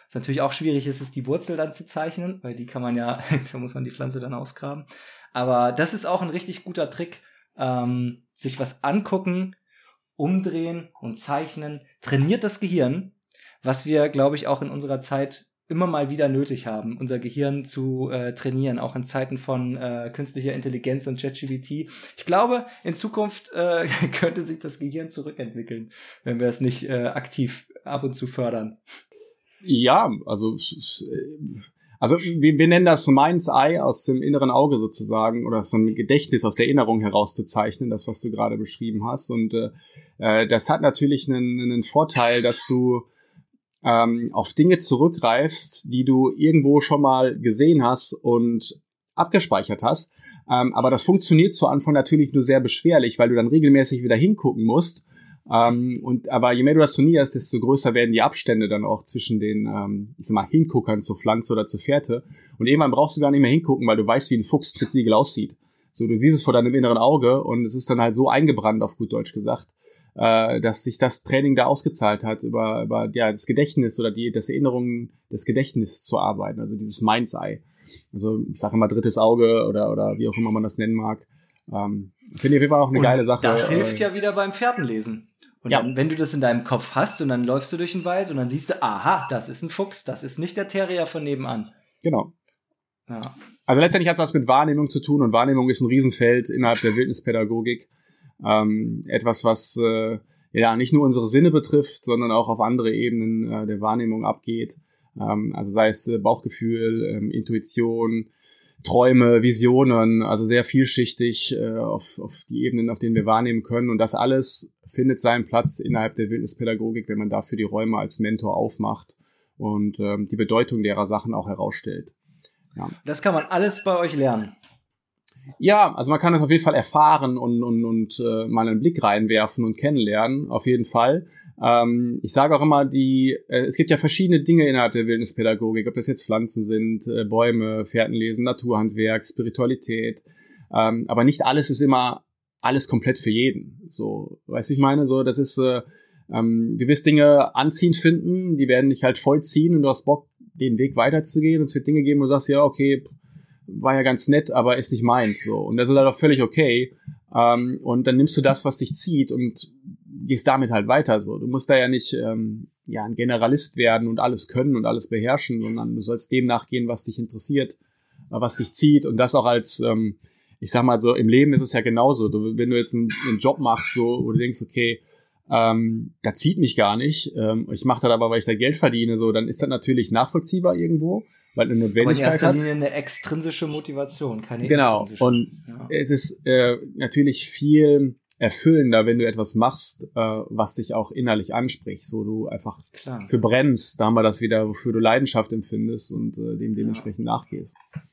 Was natürlich auch schwierig ist, ist die Wurzel dann zu zeichnen, weil die kann man ja, da muss man die Pflanze dann ausgraben. Aber das ist auch ein richtig guter Trick, ähm, sich was angucken, umdrehen und zeichnen, trainiert das Gehirn, was wir, glaube ich, auch in unserer Zeit immer mal wieder nötig haben, unser Gehirn zu äh, trainieren, auch in Zeiten von äh, künstlicher Intelligenz und ChatGPT. Ich glaube, in Zukunft äh, könnte sich das Gehirn zurückentwickeln, wenn wir es nicht äh, aktiv ab und zu fördern. Ja, also also wir, wir nennen das Mind's Eye, aus dem inneren Auge sozusagen, oder aus dem Gedächtnis, aus der Erinnerung herauszuzeichnen, das, was du gerade beschrieben hast. Und äh, das hat natürlich einen, einen Vorteil, dass du ähm, auf Dinge zurückgreifst, die du irgendwo schon mal gesehen hast und abgespeichert hast. Ähm, aber das funktioniert zu Anfang natürlich nur sehr beschwerlich, weil du dann regelmäßig wieder hingucken musst. Ähm, und aber je mehr du das trainierst, desto größer werden die Abstände dann auch zwischen den, ähm, ich sag mal, Hinguckern zur Pflanze oder zur Fährte. Und irgendwann brauchst du gar nicht mehr hingucken, weil du weißt, wie ein Fuchstrittsiegel aussieht. So, du siehst es vor deinem inneren Auge und es ist dann halt so eingebrannt, auf gut Deutsch gesagt, äh, dass sich das Training da ausgezahlt hat, über, über ja, das Gedächtnis oder die das Erinnerungen des Gedächtnisses zu arbeiten, also dieses Mind's Eye. Also ich sage immer drittes Auge oder oder wie auch immer man das nennen mag. Ähm, finde ich auf jeden Fall auch eine und geile Sache. Das hilft ja wieder beim Fährtenlesen. Und ja. dann, wenn du das in deinem Kopf hast und dann läufst du durch den Wald und dann siehst du, aha, das ist ein Fuchs, das ist nicht der Terrier von nebenan. Genau. Ja. Also letztendlich hat es was mit Wahrnehmung zu tun und Wahrnehmung ist ein Riesenfeld innerhalb der Wildnispädagogik. Ähm, etwas, was äh, ja nicht nur unsere Sinne betrifft, sondern auch auf andere Ebenen äh, der Wahrnehmung abgeht. Ähm, also sei es äh, Bauchgefühl, ähm, Intuition, Träume, Visionen, also sehr vielschichtig äh, auf, auf die Ebenen, auf denen wir wahrnehmen können. Und das alles findet seinen Platz innerhalb der Wildnispädagogik, wenn man dafür die Räume als Mentor aufmacht und ähm, die Bedeutung derer Sachen auch herausstellt. Ja. Das kann man alles bei euch lernen. Ja, also man kann das auf jeden Fall erfahren und und und äh, mal einen Blick reinwerfen und kennenlernen, auf jeden Fall. Ähm, ich sage auch immer, die äh, es gibt ja verschiedene Dinge innerhalb der Wildnispädagogik, ob das jetzt Pflanzen sind, äh, Bäume, Fährtenlesen, Naturhandwerk, Spiritualität. Ähm, aber nicht alles ist immer alles komplett für jeden. So, weißt du, wie ich meine? So, das ist, äh, ähm, du wirst Dinge anziehend finden, die werden dich halt vollziehen und du hast Bock, den Weg weiterzugehen. Und es wird Dinge geben, wo du sagst, ja, okay, war ja ganz nett, aber ist nicht meins. So. Und das ist halt auch völlig okay. Ähm, und dann nimmst du das, was dich zieht und gehst damit halt weiter. So. Du musst da ja nicht ähm, ja ein Generalist werden und alles können und alles beherrschen, sondern du sollst dem nachgehen, was dich interessiert, was dich zieht. Und das auch als, ähm, ich sag mal so, im Leben ist es ja genauso. Du, wenn du jetzt einen, einen Job machst, so, wo du denkst, okay, Ähm, da zieht mich gar nicht. Ähm, ich mache das aber, weil ich da Geld verdiene, so, dann ist das natürlich nachvollziehbar irgendwo, weil eine Notwendigkeit hat. Aber in erster Linie eine extrinsische Motivation, keine Genau. intrinsische. Und ja. Es ist äh, natürlich viel erfüllender, wenn du etwas machst, äh, was dich auch innerlich anspricht, wo du einfach Klar. für brennst. Da haben wir das wieder, wofür du Leidenschaft empfindest und äh, dem dementsprechend ja. nachgehst.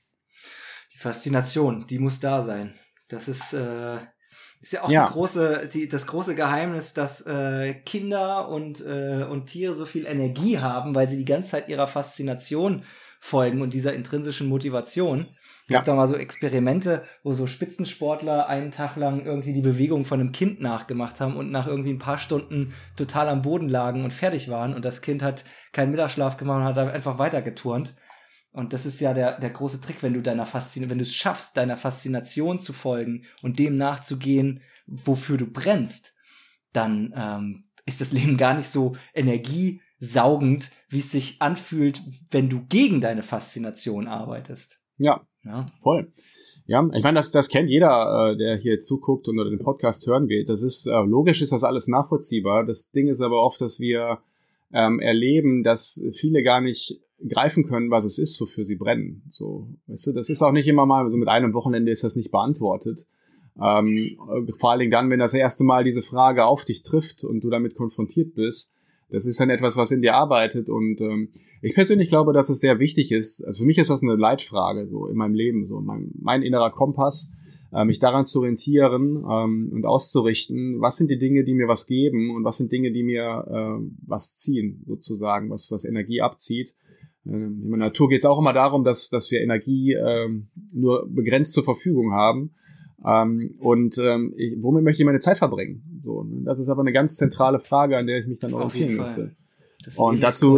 Die Faszination, die muss da sein. Das ist äh Ist ja auch ja. Die große, die, das große Geheimnis, dass äh, Kinder und, äh, und Tiere so viel Energie haben, weil sie die ganze Zeit ihrer Faszination folgen und dieser intrinsischen Motivation. Ich ja. habe da mal so Experimente, wo so Spitzensportler einen Tag lang irgendwie die Bewegung von einem Kind nachgemacht haben und nach irgendwie ein paar Stunden total am Boden lagen und fertig waren. Und das Kind hat keinen Mittagsschlaf gemacht und hat einfach weitergeturnt. Und das ist ja der, der große Trick, wenn du deiner Faszination, wenn du es schaffst, deiner Faszination zu folgen und dem nachzugehen, wofür du brennst, dann ähm, ist das Leben gar nicht so energiesaugend, wie es sich anfühlt, wenn du gegen deine Faszination arbeitest. Ja, ja. voll. Ja, ich meine, das, das kennt jeder, äh, der hier zuguckt und oder den Podcast hören wird. Das ist, äh, logisch ist das alles nachvollziehbar. Das Ding ist aber oft, dass wir ähm, erleben, dass viele gar nicht greifen können, was es ist, wofür sie brennen. So, weißt du, das ist auch nicht immer mal, so mit einem Wochenende ist das nicht beantwortet. Ähm, vor allen Dingen dann, wenn das erste Mal diese Frage auf dich trifft und du damit konfrontiert bist. Das ist dann etwas, was in dir arbeitet und ähm, ich persönlich glaube, dass es sehr wichtig ist. Also für mich ist das eine Leitfrage so in meinem Leben, so mein, mein innerer Kompass, äh, mich daran zu orientieren ähm, und auszurichten, was sind die Dinge, die mir was geben und was sind Dinge, die mir äh, was ziehen, sozusagen, was was Energie abzieht. In der Natur geht es auch immer darum, dass dass wir Energie ähm, nur begrenzt zur Verfügung haben. Ähm, und ähm, ich, womit möchte ich meine Zeit verbringen? So, ne? Das ist aber eine ganz zentrale Frage, an der ich mich dann orientieren möchte. Und dazu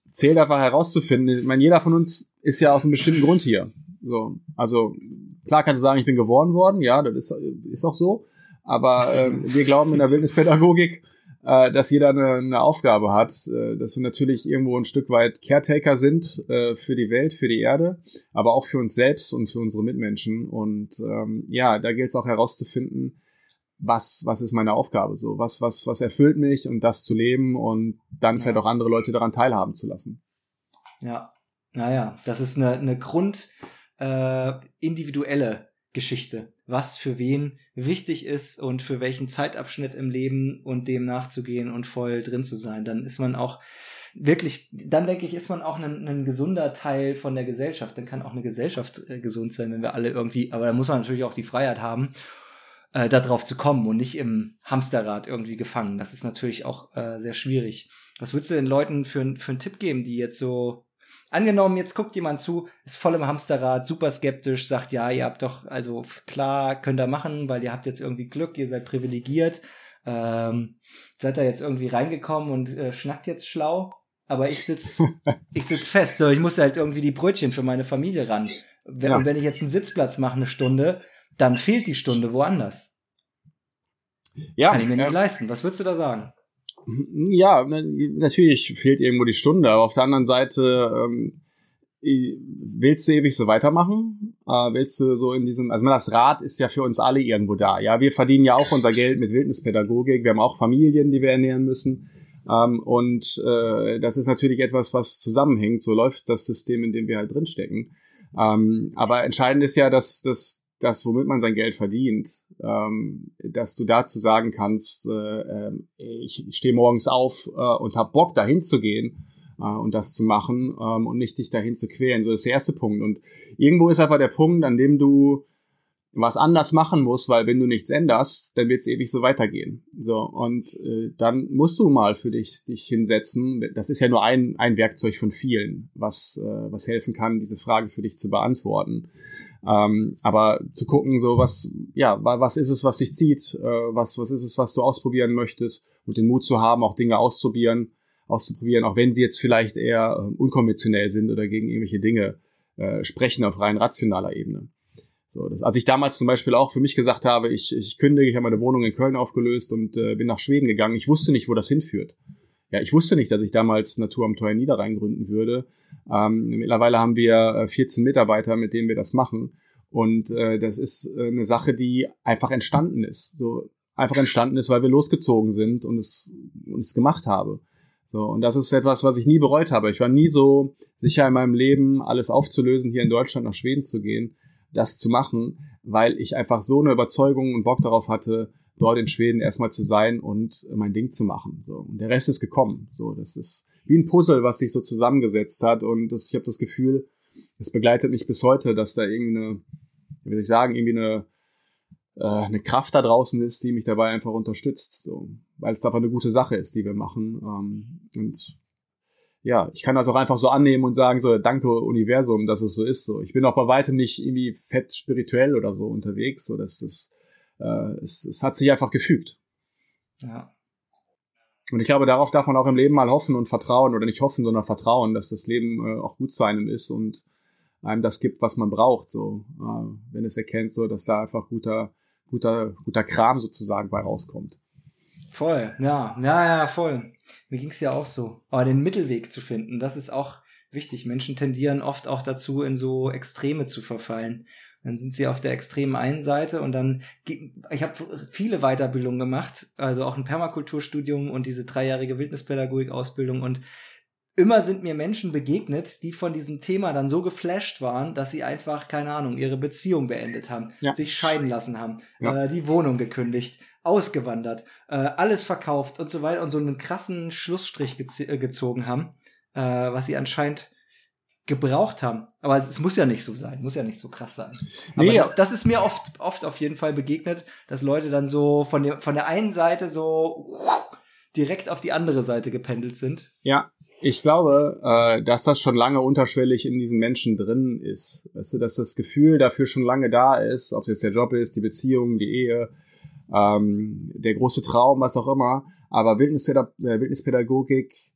zählt einfach herauszufinden. Ich meine, jeder von uns ist ja aus einem bestimmten Grund hier. So, also klar kannst du sagen, ich bin geboren worden, ja, das ist, ist auch so. Aber äh, wir glauben in der Wildnispädagogik, äh, dass jeder eine, eine Aufgabe hat, äh, dass wir natürlich irgendwo ein Stück weit Caretaker sind äh, für die Welt, für die Erde, aber auch für uns selbst und für unsere Mitmenschen. Und ähm, ja, da gilt es auch herauszufinden, was was ist meine Aufgabe so, was was was erfüllt mich und das zu leben und dann ja. vielleicht auch andere Leute daran teilhaben zu lassen. Ja, naja, das ist eine, eine Grund äh, individuelle Geschichte, was für wen wichtig ist und für welchen Zeitabschnitt im Leben und dem nachzugehen und voll drin zu sein. Dann ist man auch wirklich, dann denke ich, ist man auch ein, ein gesunder Teil von der Gesellschaft. Dann kann auch eine Gesellschaft äh, gesund sein, wenn wir alle irgendwie, aber da muss man natürlich auch die Freiheit haben, äh, da drauf zu kommen und nicht im Hamsterrad irgendwie gefangen. Das ist natürlich auch äh, sehr schwierig. Was würdest du den Leuten für, für einen Tipp geben, die jetzt so angenommen, jetzt guckt jemand zu, ist voll im Hamsterrad, super skeptisch, sagt, ja, ihr habt doch, also klar, könnt ihr machen, weil ihr habt jetzt irgendwie Glück, ihr seid privilegiert, ähm, seid da jetzt irgendwie reingekommen und äh, schnackt jetzt schlau, aber ich sitz, ich sitz fest, so, ich muss halt irgendwie die Brötchen für meine Familie ran. Wenn, ja. Und wenn ich jetzt einen Sitzplatz mache, eine Stunde, dann fehlt die Stunde woanders. Ja, kann ich mir ja. nicht leisten. Was würdest du da sagen? Ja, natürlich fehlt irgendwo die Stunde, aber auf der anderen Seite ähm, willst du ewig so weitermachen? Äh, willst du so in diesem, also das Rad ist ja für uns alle irgendwo da. Ja, wir verdienen ja auch unser Geld mit Wildnispädagogik, wir haben auch Familien, die wir ernähren müssen. Ähm, und äh, das ist natürlich etwas, was zusammenhängt. So läuft das System, in dem wir halt drinstecken. Ähm, aber entscheidend ist ja, dass das das, womit man sein Geld verdient, ähm, dass du dazu sagen kannst, äh, äh, ich stehe morgens auf äh, und hab Bock, dahin zu gehen äh, und das zu machen ähm, und nicht dich dahin zu quälen. So, das ist der erste Punkt. Und irgendwo ist einfach der Punkt, an dem du was anders machen musst, weil wenn du nichts änderst, dann wird es ewig so weitergehen. So, und äh, dann musst du mal für dich dich hinsetzen. Das ist ja nur ein ein Werkzeug von vielen, was äh, was helfen kann, diese Frage für dich zu beantworten. Ähm, aber zu gucken, so was, ja, was ist es, was dich zieht, äh, was, was ist es, was du ausprobieren möchtest und den Mut zu haben, auch Dinge auszuprobieren, auszuprobieren, auch wenn sie jetzt vielleicht eher äh, unkonventionell sind oder gegen irgendwelche Dinge äh, sprechen auf rein rationaler Ebene. So, das, als ich damals zum Beispiel auch für mich gesagt habe, ich, ich kündige, ich habe meine Wohnung in Köln aufgelöst und äh, bin nach Schweden gegangen, ich wusste nicht, wo das hinführt. Ja, ich wusste nicht, dass ich damals Natur am Teuer Niederrhein gründen würde. Ähm, mittlerweile haben wir vierzehn Mitarbeiter, mit denen wir das machen. Und äh, das ist äh, eine Sache, die einfach entstanden ist. So einfach entstanden ist, weil wir losgezogen sind und es, und es gemacht habe. So, und das ist etwas, was ich nie bereut habe. Ich war nie so sicher in meinem Leben, alles aufzulösen, hier in Deutschland nach Schweden zu gehen, das zu machen, weil ich einfach so eine Überzeugung und Bock darauf hatte, dort in Schweden erstmal zu sein und mein Ding zu machen. So, und der Rest ist gekommen. So, das ist wie ein Puzzle, was sich so zusammengesetzt hat. Und das, ich habe das Gefühl, es begleitet mich bis heute, dass da irgendeine, wie soll ich sagen, irgendwie eine, äh, eine Kraft da draußen ist, die mich dabei einfach unterstützt. So, weil es einfach eine gute Sache ist, die wir machen. Ähm, und ja, ich kann das auch einfach so annehmen und sagen, so, danke Universum, dass es so ist. So, ich bin auch bei weitem nicht irgendwie fett spirituell oder so unterwegs. So, das ist Uh, es, es hat sich einfach gefügt. Ja. Und ich glaube, darauf darf man auch im Leben mal hoffen und vertrauen, oder nicht hoffen, sondern vertrauen, dass das Leben äh, auch gut zu einem ist und einem das gibt, was man braucht, so, äh, wenn es erkennt, so, dass da einfach guter, guter, guter Kram sozusagen bei rauskommt. Voll, ja, ja, ja, voll. Mir ging's ja auch so. Aber den Mittelweg zu finden, das ist auch wichtig. Menschen tendieren oft auch dazu, in so Extreme zu verfallen. Dann sind sie auf der extremen einen Seite und dann, ich habe viele Weiterbildungen gemacht, also auch ein Permakulturstudium und diese dreijährige Wildnispädagogik-Ausbildung, und immer sind mir Menschen begegnet, die von diesem Thema dann so geflasht waren, dass sie einfach, keine Ahnung, ihre Beziehung beendet haben, ja. sich scheiden lassen haben, ja. äh, die Wohnung gekündigt, ausgewandert, äh, alles verkauft und so weiter und so einen krassen Schlussstrich gez- äh, gezogen haben, äh, was sie anscheinend gebraucht haben. Aber es, es muss ja nicht so sein, muss ja nicht so krass sein. Aber nee, das, das ist mir oft oft auf jeden Fall begegnet, dass Leute dann so von der von der einen Seite so direkt auf die andere Seite gependelt sind. Ja, ich glaube, äh, dass das schon lange unterschwellig in diesen Menschen drin ist. Weißt du, dass das Gefühl dafür schon lange da ist, ob es jetzt der Job ist, die Beziehung, die Ehe, ähm, der große Traum, was auch immer. Aber Wildnispädagogik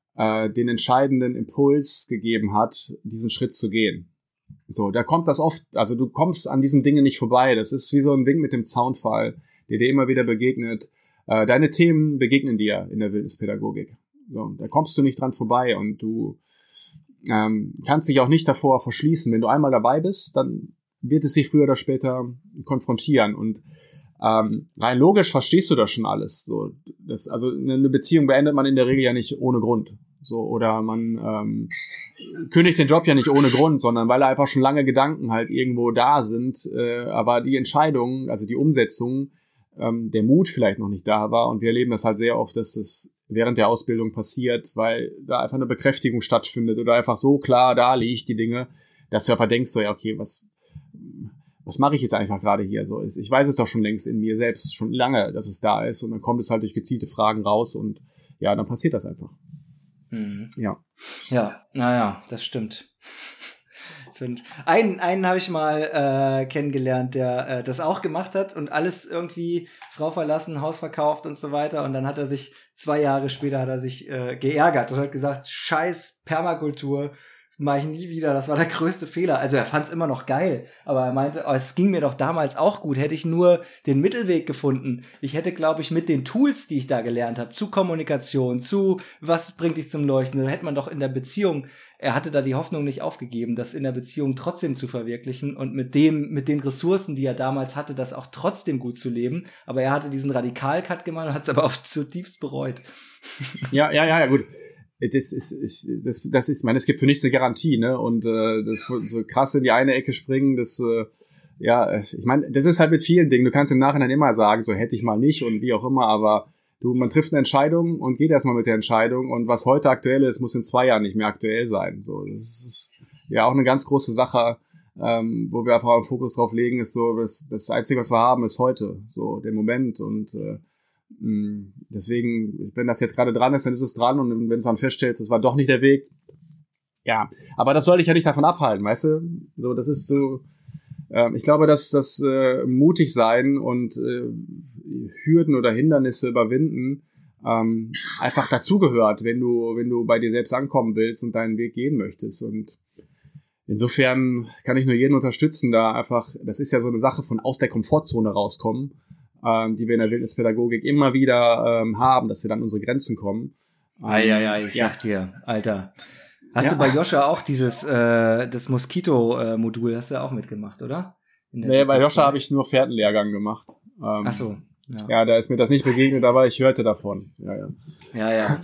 äh, den entscheidenden Impuls gegeben hat, diesen Schritt zu gehen. So, da kommt das oft, also du kommst an diesen Dingen nicht vorbei. Das ist wie so ein Wink mit dem Zaunpfahl, der dir immer wieder begegnet. Äh, deine Themen begegnen dir in der Wildnispädagogik. So, da kommst du nicht dran vorbei und du ähm, kannst dich auch nicht davor verschließen. Wenn du einmal dabei bist, dann wird es sich früher oder später konfrontieren. Und ähm, rein logisch verstehst du das schon alles. So, das, also eine Beziehung beendet man in der Regel ja nicht ohne Grund. So, oder man ähm, kündigt den Job ja nicht ohne Grund, sondern weil da einfach schon lange Gedanken halt irgendwo da sind, äh, aber die Entscheidung, also die Umsetzung, ähm, der Mut vielleicht noch nicht da war. Und wir erleben das halt sehr oft, dass das während der Ausbildung passiert, weil da einfach eine Bekräftigung stattfindet oder einfach so klar da liegt die Dinge, dass du einfach denkst, so ja, okay, was was mache ich jetzt einfach gerade hier? So, ich weiß es doch schon längst in mir selbst, schon lange, dass es da ist und dann kommt es halt durch gezielte Fragen raus und ja, dann passiert das einfach. Mhm. Ja. Ja, naja, das stimmt. Einen, einen habe ich mal äh, kennengelernt, der äh, das auch gemacht hat und alles irgendwie Frau verlassen, Haus verkauft und so weiter. Und dann hat er sich, zwei Jahre später hat er sich äh, geärgert und hat gesagt, scheiß Permakultur, mache ich nie wieder, das war der größte Fehler. Also er fand es immer noch geil, aber er meinte, oh, es ging mir doch damals auch gut, hätte ich nur den Mittelweg gefunden. Ich hätte, glaube ich, mit den Tools, die ich da gelernt habe, zu Kommunikation, zu was bringt dich zum Leuchten, da hätte man doch in der Beziehung, er hatte da die Hoffnung nicht aufgegeben, das in der Beziehung trotzdem zu verwirklichen und mit dem, mit den Ressourcen, die er damals hatte, das auch trotzdem gut zu leben. Aber er hatte diesen Radikal-Cut gemacht und hat es aber auch zutiefst bereut. Ja, ja, ja, ja, gut. Das ist, ist das, das ist, ich meine, es gibt für nichts eine Garantie, ne? Und äh, das, so krass in die eine Ecke springen, das, äh, ja, ich meine, das ist halt mit vielen Dingen. Du kannst im Nachhinein immer sagen, so hätte ich mal nicht und wie auch immer, aber du, man trifft eine Entscheidung und geht erstmal mit der Entscheidung und was heute aktuell ist, muss in zwei Jahren nicht mehr aktuell sein. So, das ist ja auch eine ganz große Sache, ähm, wo wir einfach einen Fokus drauf legen, ist so, das, das Einzige, was wir haben, ist heute, so der Moment und äh, deswegen, wenn das jetzt gerade dran ist, dann ist es dran und wenn du dann feststellst, es war doch nicht der Weg, ja, aber das soll dich ja nicht davon abhalten, weißt du, so, das ist so, äh, ich glaube, dass das äh, mutig sein und äh, Hürden oder Hindernisse überwinden ähm, einfach dazugehört, wenn du, wenn du bei dir selbst ankommen willst und deinen Weg gehen möchtest und insofern kann ich nur jeden unterstützen, da einfach, das ist ja so eine Sache von aus der Komfortzone rauskommen, Ähm, die wir in der Wildnispädagogik immer wieder ähm, haben, dass wir dann an unsere Grenzen kommen. Eieiei, ich ja. sag dir, Alter. Hast Ja. du bei Joscha auch dieses, äh, das Moskito-Modul, hast du auch mitgemacht, oder? Nee, bei Joscha habe ich nur Fährtenlehrgang gemacht. Ähm, Ach so. Ja. ja, da ist mir das nicht begegnet, aber ich hörte davon. Ja, ja. Ja, ja.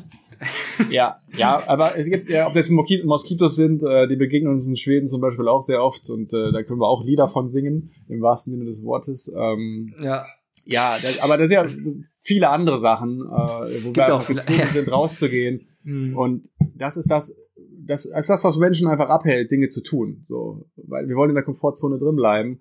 ja, ja, aber es gibt ja, ob das Moskitos sind, äh, die begegnen uns in Schweden zum Beispiel auch sehr oft und äh, da können wir auch Lieder von singen, im wahrsten Sinne des Wortes. Ähm, ja. Ja, das, aber das sind ja viele andere Sachen, äh, wo Gibt wir auch einfach gezwungen ja. sind, rauszugehen. Mhm. Und das ist das, das ist das, was Menschen einfach abhält, Dinge zu tun. So, weil wir wollen in der Komfortzone drin bleiben.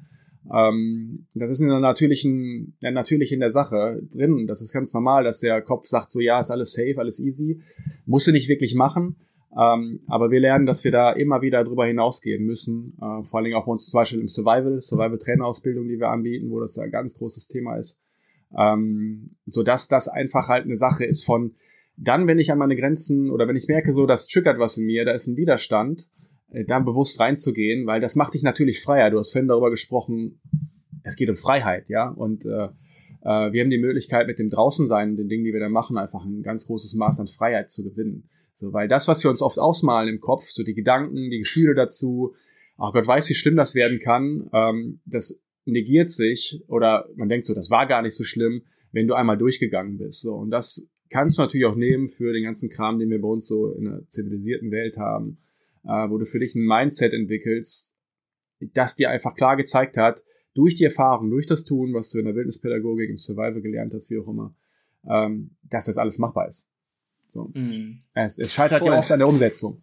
Ähm, das ist in der natürlichen, ja, natürlich in der Sache drin. Das ist ganz normal, dass der Kopf sagt so, ja, ist alles safe, alles easy. Musst du nicht wirklich machen. Ähm, aber wir lernen, dass wir da immer wieder drüber hinausgehen müssen. Äh, vor allen Dingen auch bei uns zum Beispiel im Survival, Survival-Trainerausbildung, die wir anbieten, wo das ein ganz großes Thema ist. Ähm, so dass das einfach halt eine Sache ist von, dann, wenn ich an meine Grenzen oder wenn ich merke, so, das triggert was in mir, da ist ein Widerstand, äh, dann bewusst reinzugehen, weil das macht dich natürlich freier. Du hast vorhin darüber gesprochen, es geht um Freiheit, ja, und äh, äh, wir haben die Möglichkeit, mit dem Draußensein, den Dingen, die wir da machen, einfach ein ganz großes Maß an Freiheit zu gewinnen. So, weil das, was wir uns oft ausmalen im Kopf, so die Gedanken, die Gefühle dazu, oh Gott weiß, wie schlimm das werden kann, ähm, das negiert sich oder man denkt so, das war gar nicht so schlimm, wenn du einmal durchgegangen bist. So, und das kannst du natürlich auch nehmen für den ganzen Kram, den wir bei uns so in einer zivilisierten Welt haben, äh, wo du für dich ein Mindset entwickelst, das dir einfach klar gezeigt hat, durch die Erfahrung, durch das Tun, was du in der Wildnispädagogik, im Survival gelernt hast, wie auch immer, ähm, dass das alles machbar ist. So. Mhm. Es, es scheitert voll. Ja oft an der Umsetzung.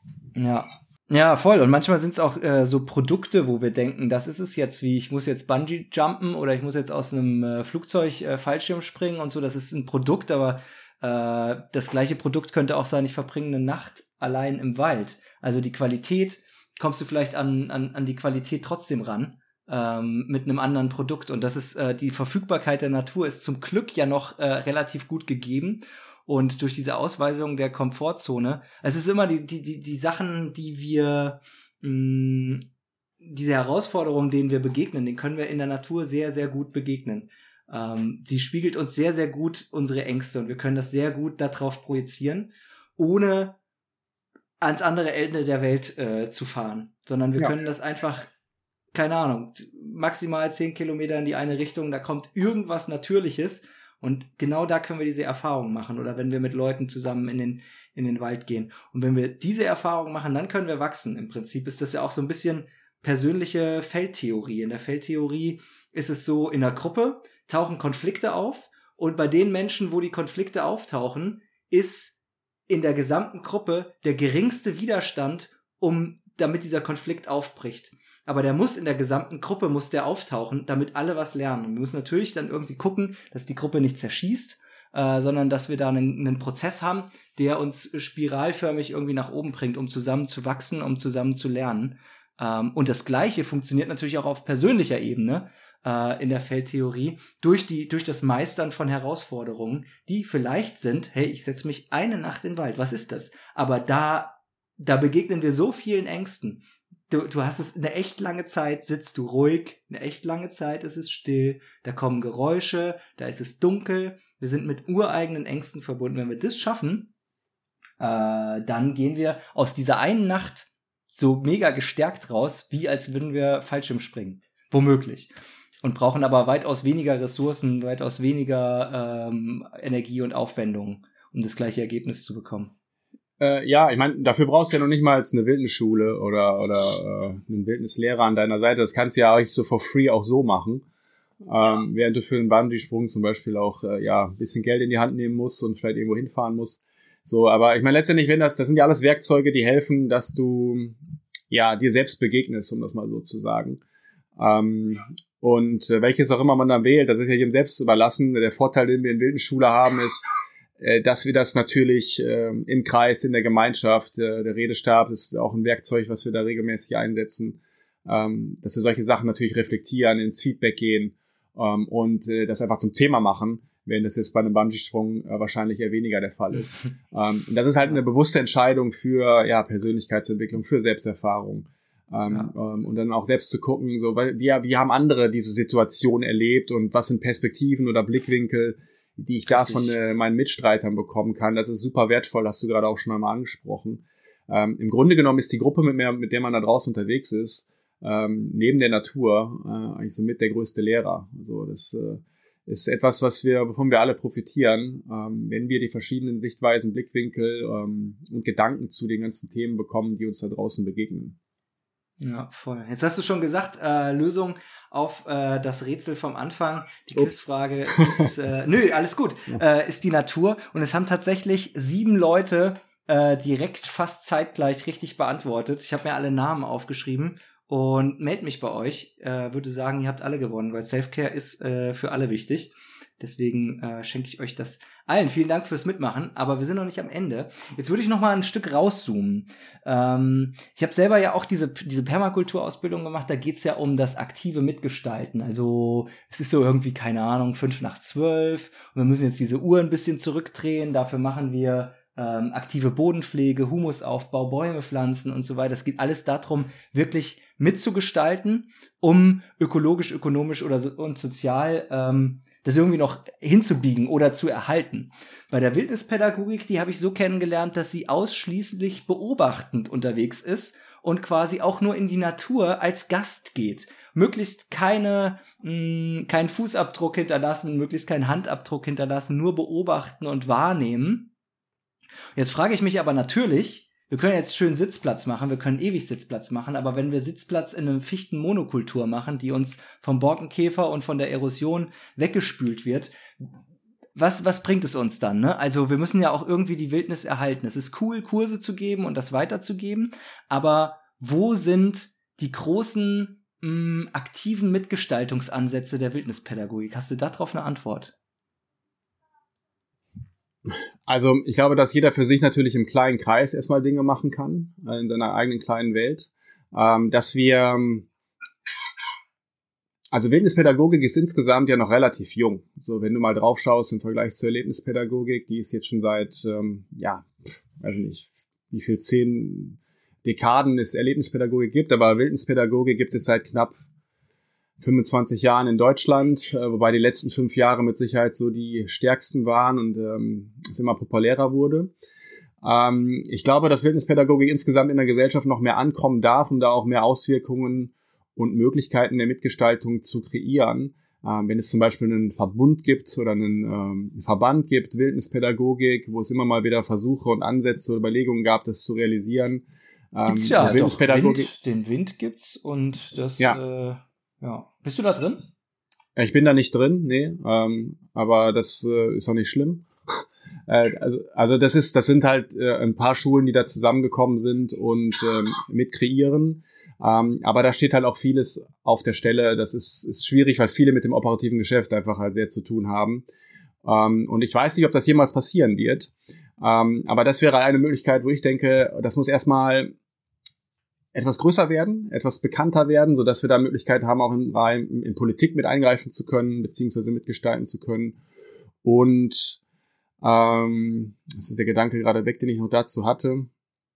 Ja. Ja, voll. Und manchmal sind es auch äh, so Produkte, wo wir denken, das ist es jetzt, wie ich muss jetzt Bungee jumpen oder ich muss jetzt aus einem äh, Flugzeug äh, Fallschirm springen und so. Das ist ein Produkt, aber äh, das gleiche Produkt könnte auch sein, ich verbringe eine Nacht allein im Wald. Also die Qualität, kommst du vielleicht an, an, an die Qualität trotzdem ran. Ähm, mit einem anderen Produkt. Und das ist, äh, die Verfügbarkeit der Natur ist zum Glück ja noch äh, relativ gut gegeben. und durch diese Ausweisung der Komfortzone. Es ist immer die, die, die, die Sachen, die wir, mh, diese Herausforderungen, denen wir begegnen, denen können wir in der Natur sehr, sehr gut begegnen. Ähm, sie spiegelt uns sehr, sehr gut unsere Ängste und wir können das sehr gut darauf projizieren, ohne ans andere Ende der Welt äh, zu fahren, sondern wir ja. können das einfach, keine Ahnung, maximal zehn Kilometer in die eine Richtung, da kommt irgendwas Natürliches und genau da können wir diese Erfahrung machen oder wenn wir mit Leuten zusammen in den, in den Wald gehen. Und wenn wir diese Erfahrung machen, dann können wir wachsen. Im Prinzip ist das ja auch so ein bisschen persönliche Feldtheorie. In der Feldtheorie ist es so, in der Gruppe tauchen Konflikte auf und bei den Menschen, wo die Konflikte auftauchen, ist in der gesamten Gruppe der geringste Widerstand, um damit dieser Konflikt aufbricht. Aber der muss in der gesamten Gruppe, muss der auftauchen, damit alle was lernen. Und wir müssen natürlich dann irgendwie gucken, dass die Gruppe nicht zerschießt, äh, sondern dass wir da einen, einen Prozess haben, der uns spiralförmig irgendwie nach oben bringt, um zusammen zu wachsen, um zusammen zu lernen. Ähm, und das Gleiche funktioniert natürlich auch auf persönlicher Ebene äh, in der Feldtheorie durch die durch das Meistern von Herausforderungen, die vielleicht sind, hey, ich setze mich eine Nacht in den Wald, was ist das? Aber da da begegnen wir so vielen Ängsten. Du, du hast es eine echt lange Zeit, sitzt du ruhig, eine echt lange Zeit ist es still, da kommen Geräusche, da ist es dunkel, wir sind mit ureigenen Ängsten verbunden. Wenn wir das schaffen, äh, dann gehen wir aus dieser einen Nacht so mega gestärkt raus, wie als würden wir Fallschirm springen. Womöglich. Und brauchen aber weitaus weniger Ressourcen, weitaus weniger ähm, Energie und Aufwendung, um das gleiche Ergebnis zu bekommen. Äh, ja, ich meine, dafür brauchst du ja noch nicht mal eine Wildnisschule oder oder äh, einen Wildnislehrer an deiner Seite. Das kannst du ja auch so for free auch so machen. Ähm, während du für einen Bungee-Sprung zum Beispiel auch äh, ja ein bisschen Geld in die Hand nehmen musst und vielleicht irgendwo hinfahren musst. So, aber ich meine letztendlich, wenn das, das sind ja alles Werkzeuge, die helfen, dass du ja dir selbst begegnest, um das mal so zu sagen. Ähm, und äh, welches auch immer man dann wählt, das ist ja jedem selbst überlassen. Der Vorteil, den wir in Wildnisschule haben, ist, dass wir das natürlich äh, im Kreis, in der Gemeinschaft, äh, der Redestab ist auch ein Werkzeug, was wir da regelmäßig einsetzen, ähm, dass wir solche Sachen natürlich reflektieren, ins Feedback gehen ähm, und äh, das einfach zum Thema machen, während das jetzt bei einem Bungee-Sprung äh, wahrscheinlich eher weniger der Fall ist. ähm, und das ist halt eine bewusste Entscheidung für ja Persönlichkeitsentwicklung, für Selbsterfahrung. Ähm, ja. ähm, und dann auch selbst zu gucken, so weil wie, wie haben andere diese Situation erlebt und was sind Perspektiven oder Blickwinkel, die ich da von äh, meinen Mitstreitern bekommen kann. Das ist super wertvoll, hast du gerade auch schon einmal angesprochen. Ähm, im Grunde genommen ist die Gruppe, mit, mehr, mit der man da draußen unterwegs ist, ähm, neben der Natur äh, eigentlich so mit der größte Lehrer. Also das äh, ist etwas, was wir, wovon wir alle profitieren, ähm, wenn wir die verschiedenen Sichtweisen, Blickwinkel ähm, und Gedanken zu den ganzen Themen bekommen, die uns da draußen begegnen. Ja, voll. Jetzt hast du schon gesagt, äh, Lösung auf äh, das Rätsel vom Anfang. Die Quizfrage ist, äh, nö, alles gut, äh, ist die Natur. Und es haben tatsächlich sieben Leute äh, direkt fast zeitgleich richtig beantwortet. Ich habe mir alle Namen aufgeschrieben und meld mich bei euch. Äh, würde sagen, ihr habt alle gewonnen, weil Selfcare ist äh, für alle wichtig. Deswegen äh, schenke ich euch das allen. Vielen Dank fürs Mitmachen, aber wir sind noch nicht am Ende. Jetzt würde ich noch mal ein Stück rauszoomen. Ähm, ich habe selber ja auch diese diese Permakulturausbildung gemacht. Da geht's ja um das aktive Mitgestalten. Also es ist so irgendwie, keine Ahnung, fünf nach zwölf. Und wir müssen jetzt diese Uhr ein bisschen zurückdrehen. Dafür machen wir ähm, aktive Bodenpflege, Humusaufbau, Bäume pflanzen und so weiter. Es geht alles darum, wirklich mitzugestalten, um ökologisch, ökonomisch oder so, und sozial ähm, das irgendwie noch hinzubiegen oder zu erhalten. Bei der Wildnispädagogik, die habe ich so kennengelernt, dass sie ausschließlich beobachtend unterwegs ist und quasi auch nur in die Natur als Gast geht. Möglichst keine, mh, keinen Fußabdruck hinterlassen, möglichst keinen Handabdruck hinterlassen, nur beobachten und wahrnehmen. Jetzt frage ich mich aber natürlich, wir können jetzt schön Sitzplatz machen, wir können ewig Sitzplatz machen, aber wenn wir Sitzplatz in einem Fichtenmonokultur machen, die uns vom Borkenkäfer und von der Erosion weggespült wird, was, was bringt es uns dann, ne? Also wir müssen ja auch irgendwie die Wildnis erhalten. Es ist cool, Kurse zu geben und das weiterzugeben, aber wo sind die großen, mh, aktiven Mitgestaltungsansätze der Wildnispädagogik? Hast du darauf eine Antwort? Also ich glaube, dass jeder für sich natürlich im kleinen Kreis erstmal Dinge machen kann, in seiner eigenen kleinen Welt. Ähm, dass wir Also Wildnispädagogik ist insgesamt ja noch relativ jung. So, wenn du mal drauf schaust im Vergleich zur Erlebnispädagogik, die ist jetzt schon seit, ähm, ja, weiß ich nicht, wie viel, zehn Dekaden es Erlebnispädagogik gibt, aber Wildnispädagogik gibt es seit knapp fünfundzwanzig Jahren in Deutschland, äh, wobei die letzten fünf Jahre mit Sicherheit so die stärksten waren und ähm, es immer populärer wurde. Ähm, ich glaube, dass Wildnispädagogik insgesamt in der Gesellschaft noch mehr ankommen darf, um da auch mehr Auswirkungen und Möglichkeiten der Mitgestaltung zu kreieren. Ähm, wenn es zum Beispiel einen Verbund gibt oder einen ähm, Verband gibt, Wildnispädagogik, wo es immer mal wieder Versuche und Ansätze oder Überlegungen gab, das zu realisieren. Ähm, gibt's ja doch, Wind, den Wind gibt's und das, ja. Äh, ja. Bist du da drin? Ich bin da nicht drin, nee, ähm, aber das äh, ist auch nicht schlimm. äh, also, also das ist, das sind halt äh, ein paar Schulen, die da zusammengekommen sind und ähm, mit kreieren. Ähm, aber da steht halt auch vieles auf der Stelle. Das ist, ist schwierig, weil viele mit dem operativen Geschäft einfach halt sehr zu tun haben. Ähm, und ich weiß nicht, ob das jemals passieren wird. Ähm, aber das wäre eine Möglichkeit, wo ich denke, das muss erstmal etwas größer werden, etwas bekannter werden, so dass wir da Möglichkeiten haben, auch in, in, in Politik mit eingreifen zu können, beziehungsweise mitgestalten zu können. Und ähm, das ist der Gedanke gerade weg, den ich noch dazu hatte.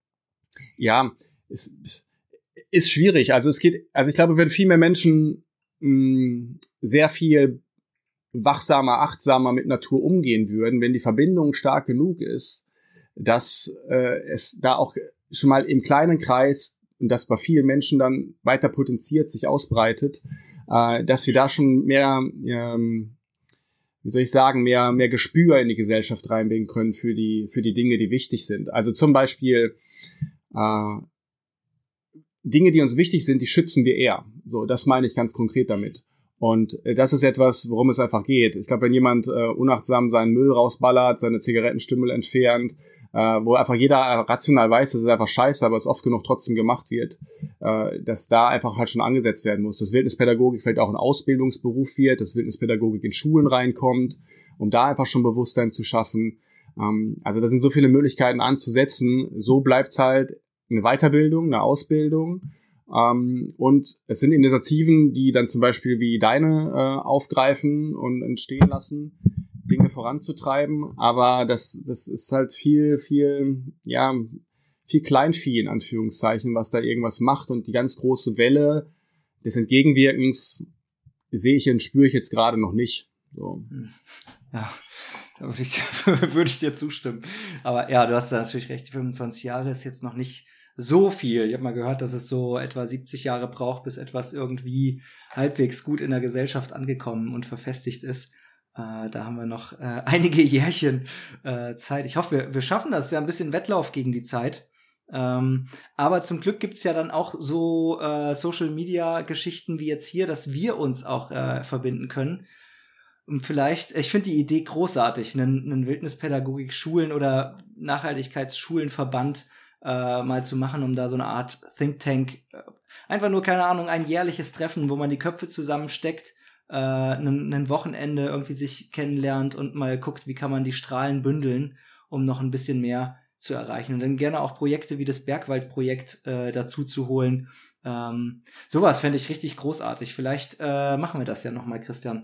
Ja, es ist schwierig. Also es geht, also ich glaube, wenn viel mehr Menschen mh, sehr viel wachsamer, achtsamer mit Natur umgehen würden, wenn die Verbindung stark genug ist, dass äh, es da auch schon mal im kleinen Kreis und das bei vielen Menschen dann weiter potenziert, sich ausbreitet, äh, dass wir da schon mehr, ähm, wie soll ich sagen, mehr mehr Gespür in die Gesellschaft reinbringen können für die für die Dinge, die wichtig sind. Also zum Beispiel äh, Dinge, die uns wichtig sind, die schützen wir eher. So, das meine ich ganz konkret damit. Und äh, das ist etwas, worum es einfach geht. Ich glaube, wenn jemand äh, unachtsam seinen Müll rausballert, seine Zigarettenstümmel entfernt, äh, wo einfach jeder rational weiß, dass es einfach scheiße, aber es oft genug trotzdem gemacht wird, äh, dass da einfach halt schon angesetzt werden muss. Dass Wildnispädagogik vielleicht auch ein Ausbildungsberuf wird, dass Wildnispädagogik in Schulen reinkommt, um da einfach schon Bewusstsein zu schaffen. Ähm, also da sind so viele Möglichkeiten anzusetzen. So bleibt's halt eine Weiterbildung, eine Ausbildung. Um, und es sind Initiativen, die dann zum Beispiel wie deine äh, aufgreifen und entstehen lassen, Dinge voranzutreiben. Aber das, das ist halt viel, viel, ja, viel Kleinvieh in Anführungszeichen, was da irgendwas macht. Und die ganz große Welle des Entgegenwirkens sehe ich und spüre ich jetzt gerade noch nicht. So. Ja, da würde ich, würde ich dir zustimmen. Aber ja, du hast da natürlich recht, die fünfundzwanzig Jahre ist jetzt noch nicht so viel. Ich habe mal gehört, dass es so etwa siebzig Jahre braucht, bis etwas irgendwie halbwegs gut in der Gesellschaft angekommen und verfestigt ist. Äh, da haben wir noch äh, einige Jährchen äh, Zeit. Ich hoffe, wir, wir schaffen das. Ist ja ein bisschen Wettlauf gegen die Zeit. Ähm, aber zum Glück gibt's ja dann auch so äh, Social-Media-Geschichten wie jetzt hier, dass wir uns auch äh, verbinden können. Und vielleicht, ich finde die Idee großartig, einen, einen Wildnispädagogik-Schulen- oder Nachhaltigkeitsschulenverband Äh, mal zu machen, um da so eine Art Think Tank, äh, einfach nur, keine Ahnung, ein jährliches Treffen, wo man die Köpfe zusammensteckt, äh, ein Wochenende irgendwie sich kennenlernt und mal guckt, wie kann man die Strahlen bündeln, um noch ein bisschen mehr zu erreichen. Und dann gerne auch Projekte wie das Bergwaldprojekt äh, dazu zu holen. Ähm, sowas fände ich richtig großartig. Vielleicht äh, machen wir das ja nochmal, Christian.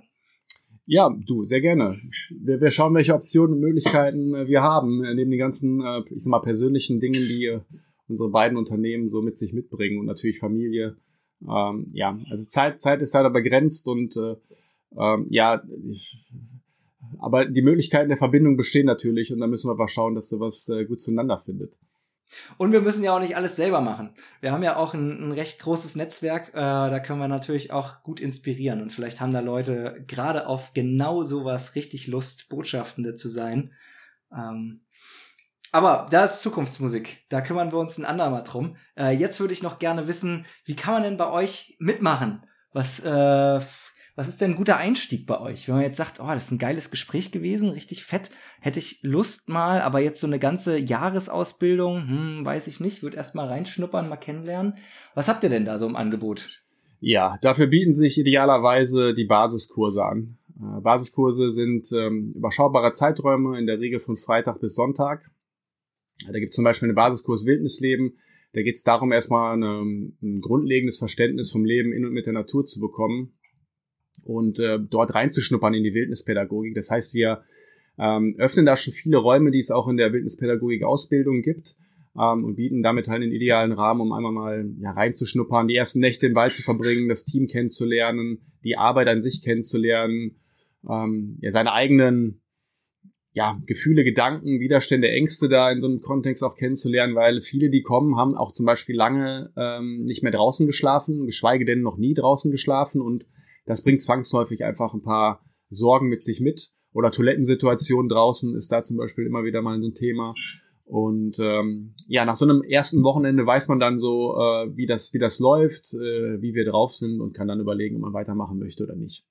Ja, du, sehr gerne. Wir, wir schauen, welche Optionen und Möglichkeiten äh, wir haben, neben den ganzen, äh, ich sag mal, persönlichen Dingen, die äh, unsere beiden Unternehmen so mit sich mitbringen und natürlich Familie. Ähm, ja, also Zeit, Zeit ist leider begrenzt und äh, ähm, ja, ich, aber die Möglichkeiten der Verbindung bestehen natürlich und da müssen wir einfach schauen, dass sowas äh, gut zueinander findet. Und wir müssen ja auch nicht alles selber machen. Wir haben ja auch ein, ein recht großes Netzwerk, äh, da können wir natürlich auch gut inspirieren. Und vielleicht haben da Leute gerade auf genau sowas richtig Lust, Botschaftende zu sein. Ähm, aber da ist Zukunftsmusik. Da kümmern wir uns ein andermal drum. Äh, jetzt würde ich noch gerne wissen, wie kann man denn bei euch mitmachen? Was, äh, was ist denn ein guter Einstieg bei euch? Wenn man jetzt sagt, oh, das ist ein geiles Gespräch gewesen, richtig fett, hätte ich Lust mal, aber jetzt so eine ganze Jahresausbildung, hm, weiß ich nicht, würde erst mal reinschnuppern, mal kennenlernen. Was habt ihr denn da so im Angebot? Ja, dafür bieten sich idealerweise die Basiskurse an. Äh, Basiskurse sind ähm, überschaubare Zeiträume, in der Regel von Freitag bis Sonntag. Da gibt es zum Beispiel einen Basiskurs Wildnisleben. Da geht es darum, erstmal eine, ein grundlegendes Verständnis vom Leben in und mit der Natur zu bekommen. und äh, dort reinzuschnuppern in die Wildnispädagogik. Das heißt, wir ähm, öffnen da schon viele Räume, die es auch in der Wildnispädagogik-Ausbildung gibt, ähm, und bieten damit halt einen idealen Rahmen, um einmal mal ja, reinzuschnuppern, die ersten Nächte im Wald zu verbringen, das Team kennenzulernen, die Arbeit an sich kennenzulernen, ähm, ja, seine eigenen ja, Gefühle, Gedanken, Widerstände, Ängste da in so einem Kontext auch kennenzulernen, weil viele, die kommen, haben auch zum Beispiel lange ähm, nicht mehr draußen geschlafen, geschweige denn noch nie draußen geschlafen, und das bringt zwangsläufig einfach ein paar Sorgen mit sich mit. Oder Toilettensituationen draußen ist da zum Beispiel immer wieder mal so ein Thema. Und ähm, ja, nach so einem ersten Wochenende weiß man dann so, äh, wie das wie das läuft, äh, wie wir drauf sind, und kann dann überlegen, ob man weitermachen möchte oder nicht.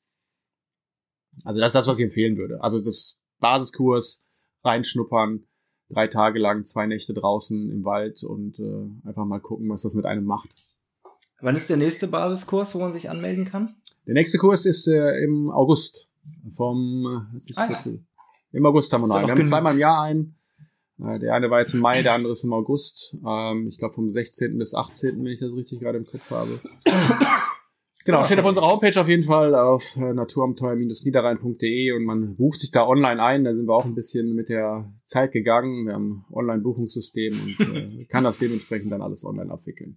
Also das ist das, was ich empfehlen würde. Also das Basiskurs, reinschnuppern, drei Tage lang, zwei Nächte draußen im Wald und äh, einfach mal gucken, was das mit einem macht. Wann ist der nächste Basiskurs, wo man sich anmelden kann? Der nächste Kurs ist äh, im August. Vom äh, ah, ja. Im August haben wir noch einen. Wir haben zweimal im Jahr einen. Äh, der eine war jetzt im Mai, der andere ist im August. Ähm, ich glaube vom sechzehnten bis achtzehnten, wenn ich das richtig gerade im Kopf habe. Genau, steht auf unserer Homepage auf jeden Fall auf äh, naturabenteuer Bindestrich niederrhein Punkt de, und man bucht sich da online ein. Da sind wir auch ein bisschen mit der Zeit gegangen. Wir haben ein Online-Buchungssystem und äh, kann das dementsprechend dann alles online abwickeln.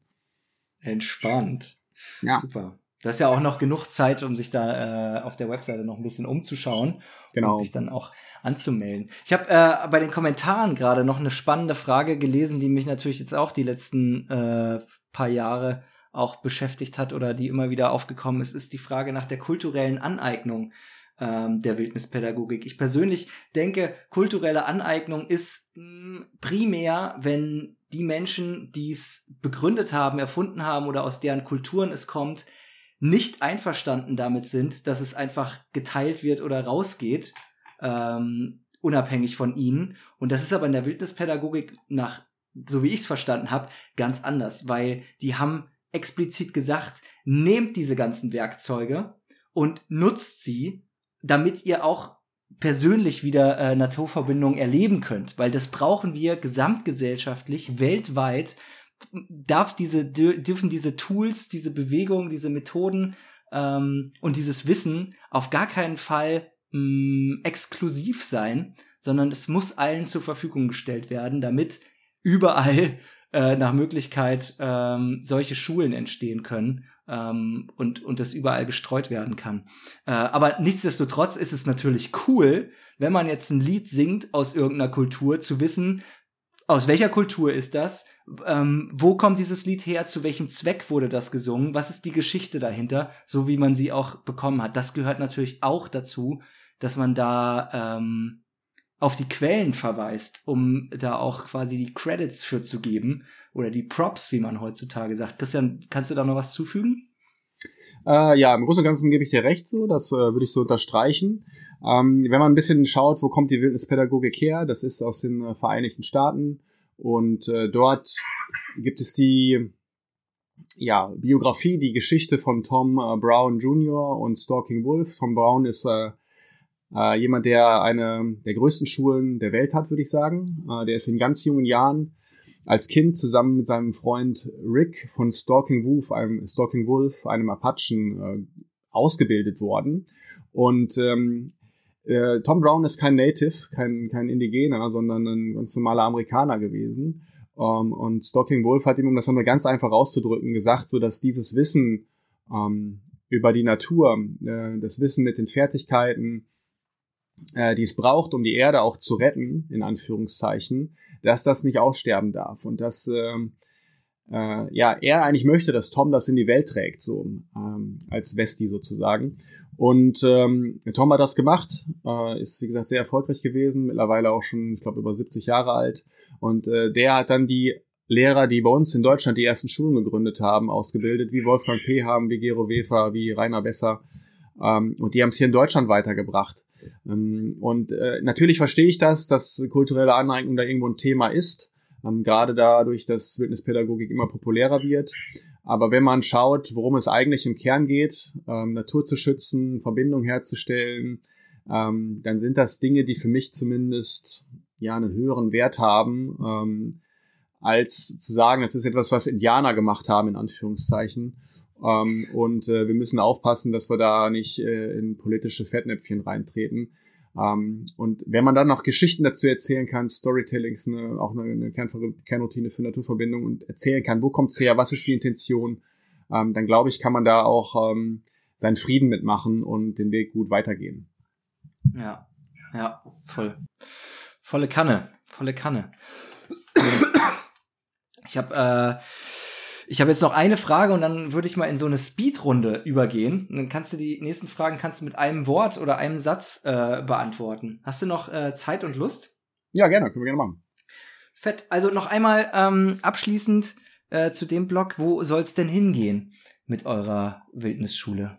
Entspannt. Ja. Super. Das ist ja auch noch genug Zeit, um sich da äh, auf der Webseite noch ein bisschen umzuschauen, genau, und sich dann auch anzumelden. Ich habe äh, bei den Kommentaren gerade noch eine spannende Frage gelesen, die mich natürlich jetzt auch die letzten äh, paar Jahre auch beschäftigt hat oder die immer wieder aufgekommen ist, ist die Frage nach der kulturellen Aneignung ähm, der Wildnispädagogik. Ich persönlich denke, kulturelle Aneignung ist mh, primär, wenn die Menschen, die es begründet haben, erfunden haben oder aus deren Kulturen es kommt, nicht einverstanden damit sind, dass es einfach geteilt wird oder rausgeht, ähm, unabhängig von ihnen. Und das ist aber in der Wildnispädagogik nach, so wie ich es verstanden habe, ganz anders, weil die haben explizit gesagt, nehmt diese ganzen Werkzeuge und nutzt sie, damit ihr auch persönlich wieder äh, Naturverbindung erleben könnt, weil das brauchen wir gesamtgesellschaftlich, weltweit, darf diese, dürfen diese Tools, diese Bewegungen, diese Methoden ähm, und dieses Wissen auf gar keinen Fall mh, exklusiv sein, sondern es muss allen zur Verfügung gestellt werden, damit überall äh, nach Möglichkeit ähm, solche Schulen entstehen können ähm, und und das überall gestreut werden kann. Äh, aber nichtsdestotrotz ist es natürlich cool, wenn man jetzt ein Lied singt aus irgendeiner Kultur, zu wissen, aus welcher Kultur ist das, ähm, wo kommt dieses Lied her, zu welchem Zweck wurde das gesungen, was ist die Geschichte dahinter, so wie man sie auch bekommen hat. Das gehört natürlich auch dazu, dass man da ähm, auf die Quellen verweist, um da auch quasi die Credits für zu geben oder die Props, wie man heutzutage sagt. Christian, kannst du da noch was zufügen? Äh, ja, im Großen und Ganzen gebe ich dir recht so, das äh, würde ich so unterstreichen. Ähm, wenn man ein bisschen schaut, wo kommt die Wildnispädagogik her, das ist aus den äh, Vereinigten Staaten, und äh, dort gibt es die ja, Biografie, die Geschichte von Tom äh, Brown Junior und Stalking Wolf. Tom Brown ist äh, äh, jemand, der eine der größten Schulen der Welt hat, würde ich sagen. Äh, der ist in ganz jungen Jahren als Kind zusammen mit seinem Freund Rick von Stalking Wolf, einem Stalking Wolf, einem Apachen, äh, ausgebildet worden. Und ähm, äh, Tom Brown ist kein Native, kein kein Indigener, sondern ein ganz normaler Amerikaner gewesen. Um, und Stalking Wolf hat ihm, um das nochmal ganz einfach auszudrücken, gesagt, so dass dieses Wissen ähm, über die Natur, äh, das Wissen mit den Fertigkeiten, äh, die es braucht, um die Erde auch zu retten, in Anführungszeichen, dass das nicht aussterben darf. Und dass ähm, äh, ja er eigentlich möchte, dass Tom das in die Welt trägt, so ähm, als Westi sozusagen. Und ähm, Tom hat das gemacht, äh, ist wie gesagt sehr erfolgreich gewesen, mittlerweile auch schon, ich glaube, über siebzig Jahre alt. Und äh, der hat dann die Lehrer, die bei uns in Deutschland die ersten Schulen gegründet haben, ausgebildet, wie Wolfgang P. haben, wie Gero Wefer, wie Rainer Besser. Ähm, und die haben es hier in Deutschland weitergebracht. Ähm, und äh, natürlich verstehe ich das, dass kulturelle Aneignung da irgendwo ein Thema ist, ähm, gerade dadurch, dass Wildnispädagogik immer populärer wird. Aber wenn man schaut, worum es eigentlich im Kern geht, ähm, Natur zu schützen, Verbindung herzustellen, ähm, dann sind das Dinge, die für mich zumindest ja einen höheren Wert haben, ähm, als zu sagen, es ist etwas, was Indianer gemacht haben, in Anführungszeichen. Ähm, und äh, wir müssen aufpassen, dass wir da nicht äh, in politische Fettnäpfchen reintreten. Ähm, und wenn man dann noch Geschichten dazu erzählen kann, Storytelling ist eine, auch eine, eine Kernver- Kernroutine für Naturverbindung und erzählen kann, wo kommt's her, was ist die Intention, ähm, dann glaube ich, kann man da auch ähm, seinen Frieden mitmachen und den Weg gut weitergehen. Ja, ja, voll. Volle Kanne, volle Kanne. Ich habe äh, ich habe jetzt noch eine Frage und dann würde ich mal in so eine Speedrunde übergehen. Und dann kannst du die nächsten Fragen kannst du mit einem Wort oder einem Satz äh, beantworten. Hast du noch äh, Zeit und Lust? Ja, gerne, können wir gerne machen. Fett. Also noch einmal ähm, abschließend äh, zu dem Blog, wo soll's denn hingehen mit eurer Wildnisschule?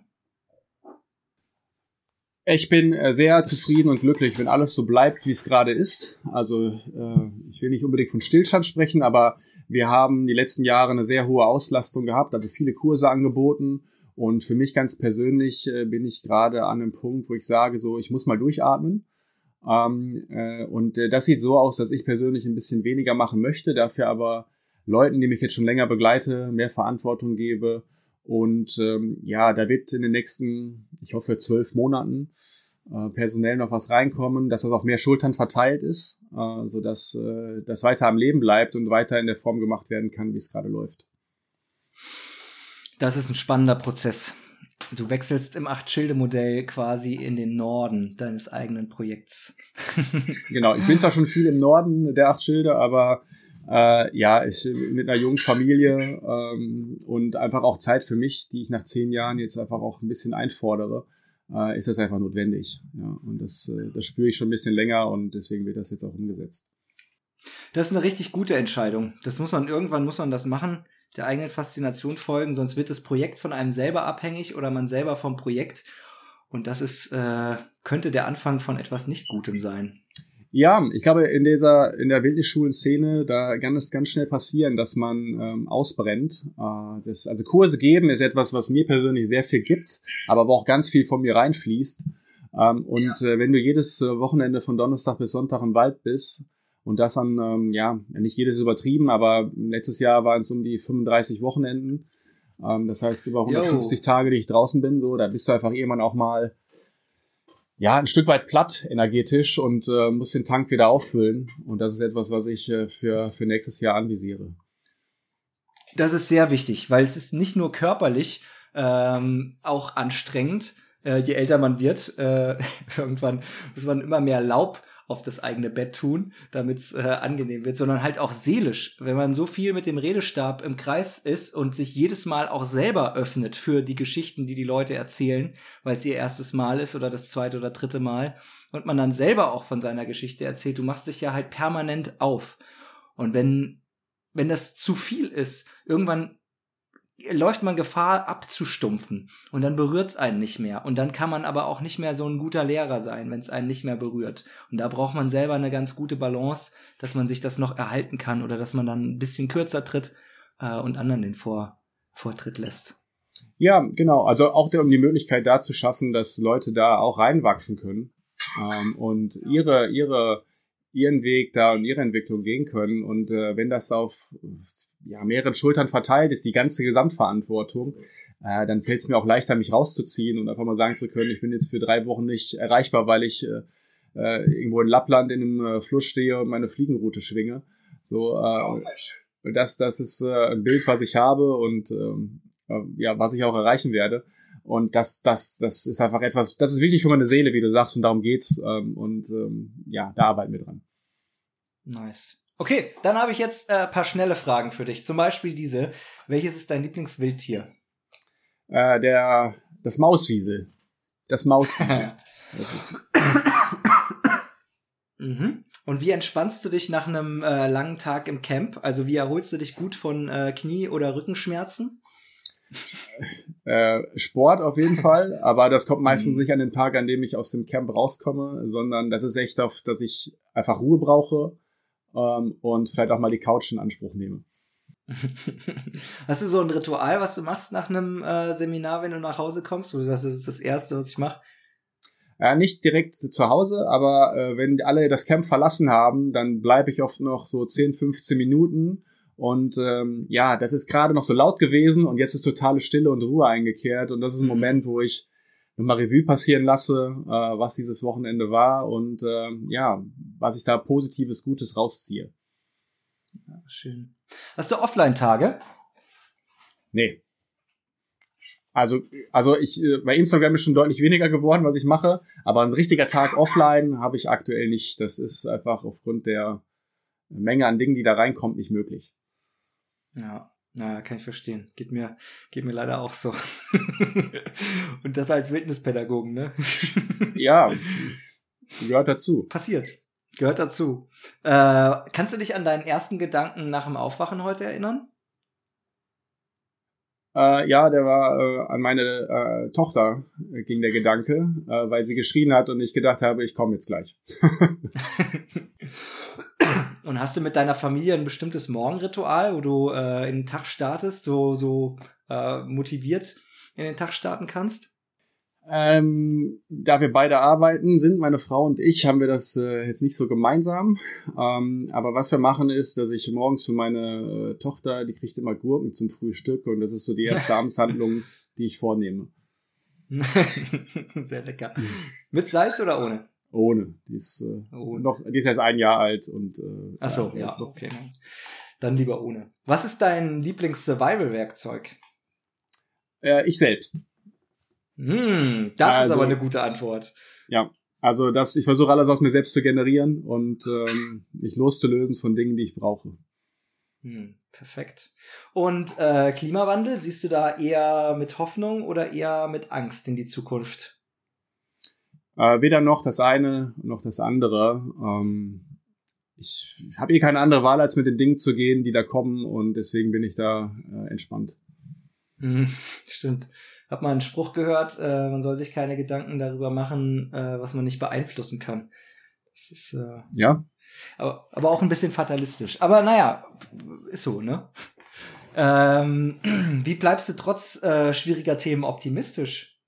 Ich bin äh, sehr zufrieden und glücklich, wenn alles so bleibt, wie es gerade ist. Also äh, ich will nicht unbedingt von Stillstand sprechen, aber wir haben die letzten Jahre eine sehr hohe Auslastung gehabt, also viele Kurse angeboten. Und für mich ganz persönlich äh, bin ich gerade an einem Punkt, wo ich sage, so ich muss mal durchatmen. Ähm, äh, und äh, das sieht so aus, dass ich persönlich ein bisschen weniger machen möchte, dafür aber Leuten, die mich jetzt schon länger begleite, mehr Verantwortung gebe. Und ähm, ja, da wird in den nächsten, ich hoffe, zwölf Monaten äh, personell noch was reinkommen, dass das auf mehr Schultern verteilt ist, äh, sodass äh, das weiter am Leben bleibt und weiter in der Form gemacht werden kann, wie es gerade läuft. Das ist ein spannender Prozess. Du wechselst im Acht-Schilde-Modell quasi in den Norden deines eigenen Projekts. Genau, ich bin zwar schon viel im Norden der Acht Schilde, aber Äh, ja, ich mit einer jungen Familie ähm, und einfach auch Zeit für mich, die ich nach zehn Jahren jetzt einfach auch ein bisschen einfordere, äh, ist das einfach notwendig. Ja, und das, äh, das spüre ich schon ein bisschen länger und deswegen wird das jetzt auch umgesetzt. Das ist eine richtig gute Entscheidung. Das muss man, irgendwann muss man das machen, der eigenen Faszination folgen, sonst wird das Projekt von einem selber abhängig oder man selber vom Projekt. Und das ist, äh, könnte der Anfang von etwas nicht Gutem sein. Ja, ich glaube, in dieser, in der Wildnisschulen-Szene, da kann es ganz schnell passieren, dass man ähm, ausbrennt. Äh, das, also Kurse geben ist etwas, was mir persönlich sehr viel gibt, aber wo auch ganz viel von mir reinfließt. Ähm, und äh, wenn du jedes äh, Wochenende von Donnerstag bis Sonntag im Wald bist und das an, ähm, ja, nicht jedes ist übertrieben, aber letztes Jahr waren es um die fünfunddreißig Wochenenden. Ähm, das heißt, über hundertfünfzig Yo. Tage, die ich draußen bin, so, da bist du einfach irgendwann auch mal ja, ein Stück weit platt energetisch und äh, muss den Tank wieder auffüllen. Und das ist etwas, was ich äh, für, für nächstes Jahr anvisiere. Das ist sehr wichtig, weil es ist nicht nur körperlich ähm, auch anstrengend. Äh, je älter man wird, äh, irgendwann muss man immer mehr Laub auf das eigene Bett tun, damit es äh, angenehm wird, sondern halt auch seelisch. Wenn man so viel mit dem Redestab im Kreis ist und sich jedes Mal auch selber öffnet für die Geschichten, die die Leute erzählen, weil es ihr erstes Mal ist oder das zweite oder dritte Mal und man dann selber auch von seiner Geschichte erzählt, du machst dich ja halt permanent auf. Und wenn, wenn das zu viel ist, irgendwann läuft man Gefahr abzustumpfen und dann berührt's einen nicht mehr und dann kann man aber auch nicht mehr so ein guter Lehrer sein, wenn es einen nicht mehr berührt und da braucht man selber eine ganz gute Balance, dass man sich das noch erhalten kann oder dass man dann ein bisschen kürzer tritt äh, und anderen den Vor- Vortritt lässt. Ja, genau, also auch um die Möglichkeit da zu schaffen, dass Leute da auch reinwachsen können ähm, und ihre ihre ihren Weg da und ihre Entwicklung gehen können. Und äh, wenn das auf ja, mehreren Schultern verteilt ist, die ganze Gesamtverantwortung, äh, dann fällt es mir auch leichter, mich rauszuziehen und einfach mal sagen zu können, ich bin jetzt für drei Wochen nicht erreichbar, weil ich äh, irgendwo in Lappland in einem äh, Fluss stehe und meine Fliegenroute schwinge. So, äh, das, das ist äh, ein Bild, was ich habe und ähm, äh, ja, was ich auch erreichen werde. Und das, das, das ist einfach etwas, das ist wichtig für meine Seele, wie du sagst, und darum geht's. Ähm, und ähm, ja, da arbeiten wir dran. Nice. Okay, dann habe ich jetzt ein äh, paar schnelle Fragen für dich. Zum Beispiel diese. Welches ist dein Lieblingswildtier? Äh, der, das Mauswiesel. Das Mauswiesel. Mhm. Und wie entspannst du dich nach einem äh, langen Tag im Camp? Also wie erholst du dich gut von äh, Knie- oder Rückenschmerzen? Äh, Sport auf jeden Fall, aber das kommt meistens nicht an den Tag, an dem ich aus dem Camp rauskomme, sondern das ist echt auf, dass ich einfach Ruhe brauche ähm, und vielleicht auch mal die Couch in Anspruch nehme. Hast du so ein Ritual, was du machst nach einem äh, Seminar, wenn du nach Hause kommst? Wo du sagst, das ist das Erste, was ich mache? Ja, nicht direkt zu Hause, aber äh, wenn alle das Camp verlassen haben, dann bleibe ich oft noch so zehn, fünfzehn Minuten Und ähm, ja, das ist gerade noch so laut gewesen und jetzt ist totale Stille und Ruhe eingekehrt. Und das ist ein Moment, wo ich nochmal Revue passieren lasse, äh, was dieses Wochenende war und äh, ja, was ich da Positives, Gutes rausziehe. Ja, schön. Hast du Offline-Tage? Nee. Also, also ich, bei Instagram ist schon deutlich weniger geworden, was ich mache, aber ein richtiger Tag offline habe ich aktuell nicht. Das ist einfach aufgrund der Menge an Dingen, die da reinkommt, nicht möglich. Ja, naja, kann ich verstehen. Geht mir, geht mir leider auch so. Und das als Wildnispädagogen, ne? Ja, gehört dazu. Passiert. Gehört dazu. Äh, kannst du dich an deinen ersten Gedanken nach dem Aufwachen heute erinnern? Äh, ja, der war äh, an meine äh, Tochter äh, ging der Gedanke, äh, weil sie geschrien hat und ich gedacht habe, ich komme jetzt gleich. Und hast du mit deiner Familie ein bestimmtes Morgenritual, wo du äh, in den Tag startest, so, so äh, motiviert in den Tag starten kannst? Ähm, da wir beide arbeiten sind, meine Frau und ich, haben wir das äh, jetzt nicht so gemeinsam. Ähm, aber was wir machen ist, dass ich morgens für meine äh, Tochter, die kriegt immer Gurken zum Frühstück und das ist so die erste Abendshandlung, die ich vornehme. Sehr lecker. Mit Salz oder ohne? Ohne. Die ist äh, ohne. noch, die ist erst ein Jahr alt und äh, ach so, ja, ja, okay. Dann lieber ohne. Was ist dein Lieblings-Survival-Werkzeug? Äh, ich selbst. Hm, das also, ist aber eine gute Antwort. Ja, also das, ich versuche alles aus mir selbst zu generieren und ähm, mich loszulösen von Dingen, die ich brauche. Hm, perfekt. Und äh, Klimawandel, siehst du da eher mit Hoffnung oder eher mit Angst in die Zukunft? Äh, weder noch das eine noch das andere. Ähm, ich habe eh keine andere Wahl, als mit den Dingen zu gehen, die da kommen und deswegen bin ich da äh, entspannt. Hm, stimmt. Hab mal einen Spruch gehört, äh, man soll sich keine Gedanken darüber machen, äh, was man nicht beeinflussen kann. Das ist äh, ja, aber, aber auch ein bisschen fatalistisch. Aber naja, ist so, ne? Ähm, wie bleibst du trotz äh, schwieriger Themen optimistisch?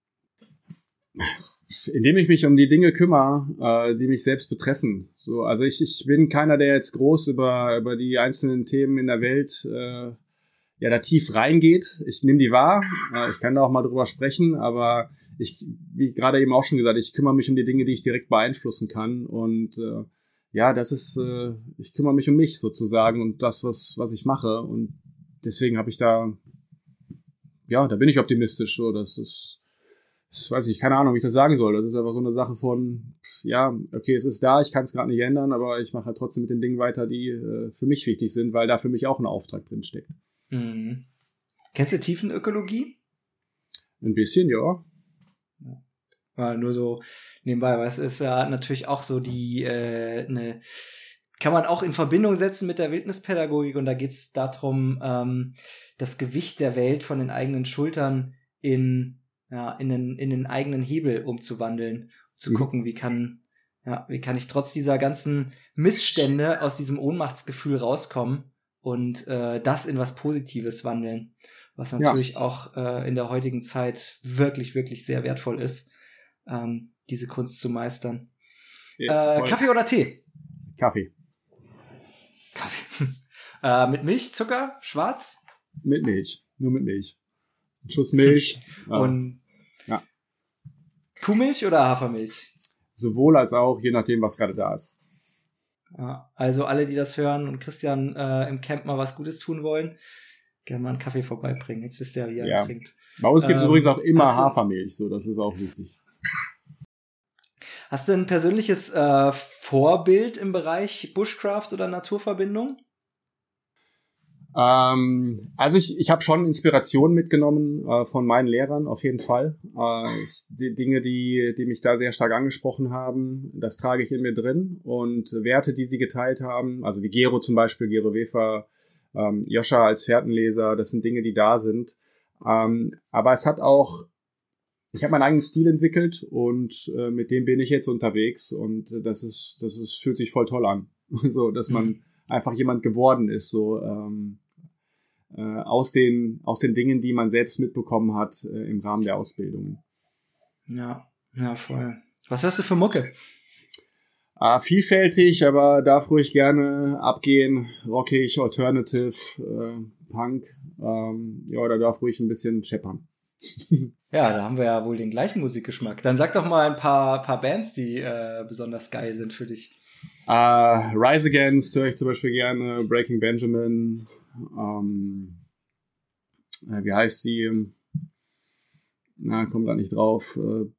Indem ich mich um die Dinge kümmere, äh, die mich selbst betreffen. So, also ich, ich bin keiner, der jetzt groß über über die einzelnen Themen in der Welt äh, ja da tief reingeht. Ich nehme die wahr, äh, ich kann da auch mal drüber sprechen, aber ich, wie gerade eben auch schon gesagt, ich kümmere mich um die Dinge, die ich direkt beeinflussen kann und äh, ja, das ist, äh, ich kümmere mich um mich sozusagen und das, was was ich mache und deswegen habe ich da, ja, da bin ich optimistisch, so, das ist, das weiß ich, keine Ahnung, wie ich das sagen soll, das ist einfach so eine Sache von, ja, okay, es ist da, ich kann es gerade nicht ändern, aber ich mache halt trotzdem mit den Dingen weiter, die äh, für mich wichtig sind, weil da für mich auch ein Auftrag drin steckt. Mhm. Kennst du Tiefenökologie? Ein bisschen, ja. Ja, nur so nebenbei, weil es ist ja natürlich auch so die, äh, ne, kann man auch in Verbindung setzen mit der Wildnispädagogik und da geht es darum, ähm, das Gewicht der Welt von den eigenen Schultern in, ja, in den, in den eigenen Hebel umzuwandeln, zu mhm. gucken, wie kann, ja, wie kann ich trotz dieser ganzen Missstände aus diesem Ohnmachtsgefühl rauskommen und äh, das in was Positives wandeln, was natürlich ja. auch äh, in der heutigen Zeit wirklich, wirklich sehr wertvoll ist, ähm, diese Kunst zu meistern. Ja, äh, Kaffee oder Tee? Kaffee. Kaffee. äh, mit Milch, Zucker, schwarz? Mit Milch, nur mit Milch. Ein Schuss Milch. Und ja. Kuhmilch oder Hafermilch? Sowohl als auch, je nachdem, was gerade da ist. Ja, also alle, die das hören und Christian äh, im Camp mal was Gutes tun wollen, gerne mal einen Kaffee vorbeibringen. Jetzt wisst ihr ja, wie er ja. trinkt. Bei uns gibt es ähm, übrigens auch immer Hafermilch, so, das ist auch wichtig. Hast du ein persönliches äh, Vorbild im Bereich Bushcraft oder Naturverbindung? Ähm, also ich, ich habe schon Inspiration mitgenommen äh, von meinen Lehrern, auf jeden Fall. Äh, ich, die Dinge, die, die mich da sehr stark angesprochen haben, das trage ich in mir drin. Und Werte, die sie geteilt haben, also wie Gero zum Beispiel, Gero Wefer, ähm, Joscha als Fährtenleser, das sind Dinge, die da sind. Ähm, aber es hat auch, ich habe meinen eigenen Stil entwickelt und äh, mit dem bin ich jetzt unterwegs und das ist, das ist, fühlt sich voll toll an. So, dass man mhm. einfach jemand geworden ist, so ähm, äh, aus den aus den Dingen, die man selbst mitbekommen hat äh, im Rahmen der Ausbildungen. Ja, ja, voll. Was hörst du für Mucke? Ah, vielfältig, aber darf ruhig gerne abgehen. Rockig, Alternative, äh, Punk. Ähm, ja, da darf ruhig ein bisschen scheppern. Ja, da haben wir ja wohl den gleichen Musikgeschmack. Dann sag doch mal ein paar, paar Bands, die äh, besonders geil sind für dich. Uh, Rise Against höre ich zum Beispiel gerne, Breaking Benjamin, ähm, äh, wie heißt sie? Na, komm grad nicht drauf.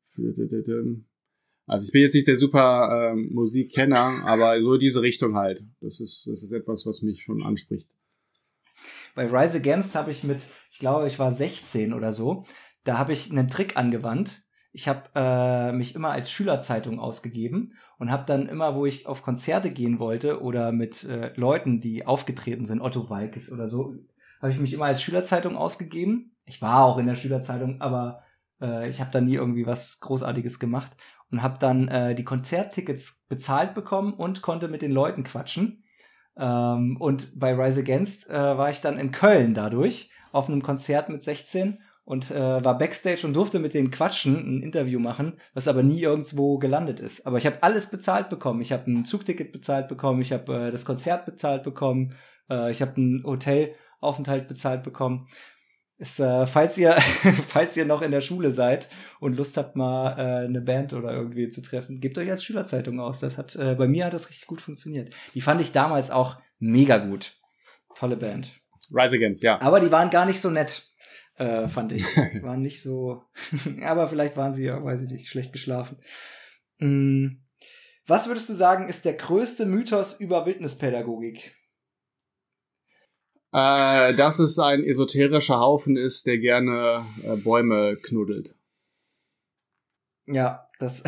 Also ich bin jetzt nicht der super ähm, Musikkenner, aber so diese Richtung halt. Das ist, das ist etwas, was mich schon anspricht. Bei Rise Against habe ich mit, ich glaube, ich war sechzehn oder so, da habe ich einen Trick angewandt. Ich habe äh, mich immer als Schülerzeitung ausgegeben und habe dann immer, wo ich auf Konzerte gehen wollte oder mit äh, Leuten, die aufgetreten sind, Otto Waalkes oder so, habe ich mich immer als Schülerzeitung ausgegeben. Ich war auch in der Schülerzeitung, aber äh, ich habe da nie irgendwie was Großartiges gemacht und habe dann äh, die Konzerttickets bezahlt bekommen und konnte mit den Leuten quatschen. Ähm, und bei Rise Against äh, war ich dann in Köln dadurch auf einem Konzert mit sechzehn und äh, war Backstage und durfte mit denen quatschen, ein Interview machen, was aber nie irgendwo gelandet ist. Aber ich habe alles bezahlt bekommen. Ich habe ein Zugticket bezahlt bekommen, ich habe äh, das Konzert bezahlt bekommen, äh, ich habe einen Hotelaufenthalt bezahlt bekommen. Es, äh, falls ihr falls ihr noch in der Schule seid und Lust habt, mal äh, eine Band oder irgendwie zu treffen, gebt euch als Schülerzeitung aus. Das hat äh, bei mir hat das richtig gut funktioniert. Die fand ich damals auch mega gut. Tolle Band. Rise Against, ja. Aber die waren gar nicht so nett. Äh, fand ich. Waren nicht so, aber vielleicht waren sie ja, weiß ich nicht, schlecht geschlafen. Hm. Was würdest du sagen, ist der größte Mythos über Wildnispädagogik? Äh, dass es ein esoterischer Haufen ist, der gerne äh, Bäume knuddelt. Ja, das,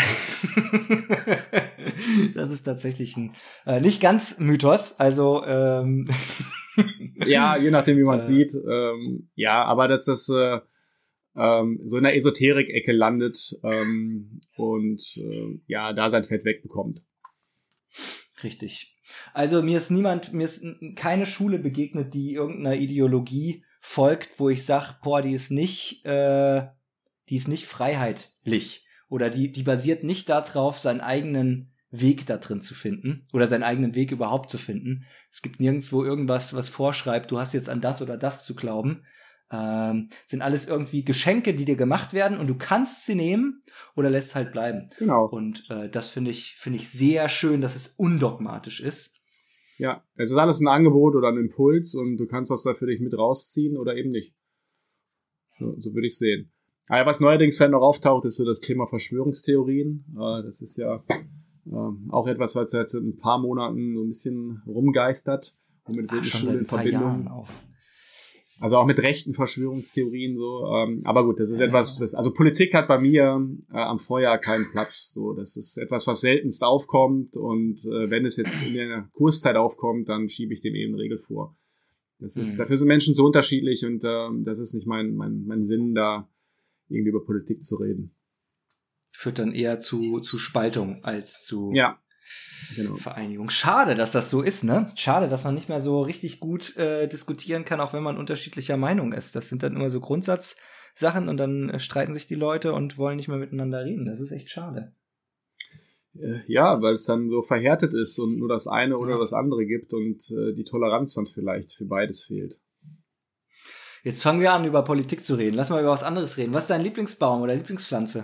das ist tatsächlich ein äh, nicht ganz Mythos, also ähm ja, je nachdem, wie man es äh, sieht. Ähm, ja, aber dass das äh, ähm, so in der Esoterik-Ecke landet ähm, und äh, ja, da sein Fett wegbekommt. Richtig. Also mir ist niemand, mir ist keine Schule begegnet, die irgendeiner Ideologie folgt, wo ich sag, boah, die ist nicht, äh, die ist nicht freiheitlich oder die, die basiert nicht darauf, seinen eigenen Weg da drin zu finden oder seinen eigenen Weg überhaupt zu finden. Es gibt nirgendwo irgendwas, was vorschreibt, du hast jetzt an das oder das zu glauben. Ähm, sind alles irgendwie Geschenke, die dir gemacht werden und du kannst sie nehmen oder lässt halt bleiben. Genau. Und äh, das finde ich, finde ich sehr schön, dass es undogmatisch ist. Ja, es ist alles ein Angebot oder ein Impuls und du kannst was da für dich mit rausziehen oder eben nicht. So, so würde ich sehen. Aber was neuerdings vielleicht noch auftaucht, ist so das Thema Verschwörungstheorien. Äh, das ist ja äh, auch etwas, was seit ein paar Monaten so ein bisschen rumgeistert und mit Wildnisschule in Verbindung. Auch. Also auch mit rechten Verschwörungstheorien so. Ähm, aber gut, das ist ja, etwas, das, also Politik hat bei mir äh, am Vorjahr keinen Platz. So, das ist etwas, was seltenst aufkommt und äh, wenn es jetzt in der Kurszeit aufkommt, dann schiebe ich dem eben Regel vor. Das ist, mhm. Dafür sind Menschen so unterschiedlich und äh, das ist nicht mein, mein, mein Sinn, da irgendwie über Politik zu reden. Führt dann eher zu, zu Spaltung als zu ja. Genau. Vereinigung. Schade, dass das so ist, ne? Schade, dass man nicht mehr so richtig gut äh, diskutieren kann, auch wenn man unterschiedlicher Meinung ist. Das sind dann immer so Grundsatzsachen und dann äh, streiten sich die Leute und wollen nicht mehr miteinander reden. Das ist echt schade. Ja, weil es dann so verhärtet ist und nur das eine oder ja. das andere gibt und äh, die Toleranz dann vielleicht für beides fehlt. Jetzt fangen wir an, über Politik zu reden. Lass mal über was anderes reden. Was ist dein Lieblingsbaum oder Lieblingspflanze?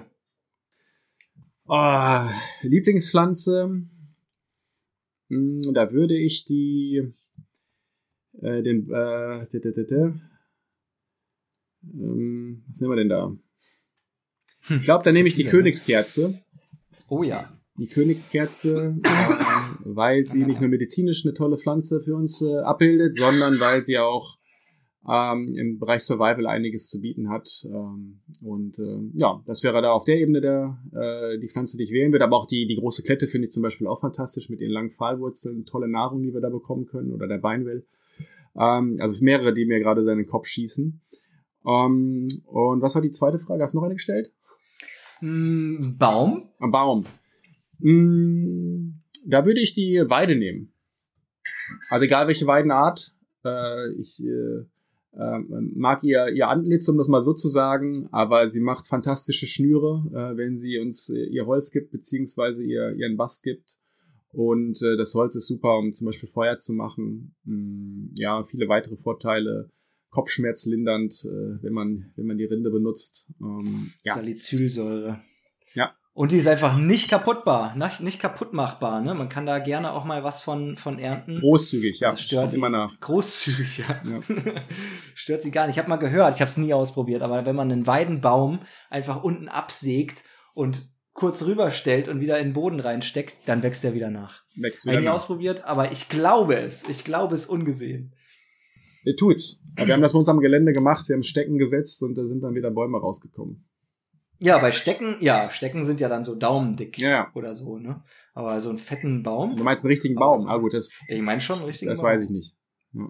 Oh, Lieblingspflanze, mh, da würde ich die äh, den äh, d -d -d -d ähm, was nehmen wir denn da? Ich glaube, da nehme ich die Königskerze. Oh ja. Die Königskerze, äh, weil sie nicht nur medizinisch eine tolle Pflanze für uns äh, abbildet, sondern weil sie auch ähm, im Bereich Survival einiges zu bieten hat. Ähm, und äh, ja, das wäre da auf der Ebene der äh, die Pflanze, die ich wählen würde. Aber auch die die große Klette finde ich zum Beispiel auch fantastisch mit ihren langen Pfahlwurzeln. Tolle Nahrung, die wir da bekommen können. Oder der Beinwell. Ähm, also mehrere, die mir gerade in den Kopf schießen. Ähm, und was war die zweite Frage? Hast du noch eine gestellt? Mm, Baum? Ein Baum. Mm, da würde ich die Weide nehmen. Also egal welche Weidenart. Äh, ich äh, äh, mag ihr, ihr Antlitz, um das mal so zu sagen, aber sie macht fantastische Schnüre, äh, wenn sie uns äh, ihr Holz gibt, beziehungsweise ihr, ihren Bast gibt. Und äh, das Holz ist super, um zum Beispiel Feuer zu machen. Mm, ja, viele weitere Vorteile. Kopfschmerzlindernd, äh, wenn man wenn man die Rinde benutzt. Ähm, ja. Salicylsäure. Ja. Und die ist einfach nicht kaputtbar, nicht, nicht kaputt machbar. Ne? Man kann da gerne auch mal was von, von ernten. Großzügig, ja. Das stört immer nach. Großzügig, ja. ja. Stört sie gar nicht. Ich habe mal gehört, ich habe es nie ausprobiert, aber wenn man einen Weidenbaum einfach unten absägt und kurz rüberstellt und wieder in den Boden reinsteckt, dann wächst er wieder nach. Wächst wieder Habe ich nie nach. ausprobiert, aber ich glaube es. Ich glaube es ungesehen. Ihr tut's. Wir haben das bei uns am Gelände gemacht, wir haben Stecken gesetzt und da sind dann wieder Bäume rausgekommen. Ja, bei Stecken, ja, Stecken sind ja dann so daumendick ja. oder so, ne? Aber so einen fetten Baum. Du meinst einen richtigen Baum? Ah gut, das. Ich meine schon einen richtigen das Baum. Das weiß ich nicht. Ja.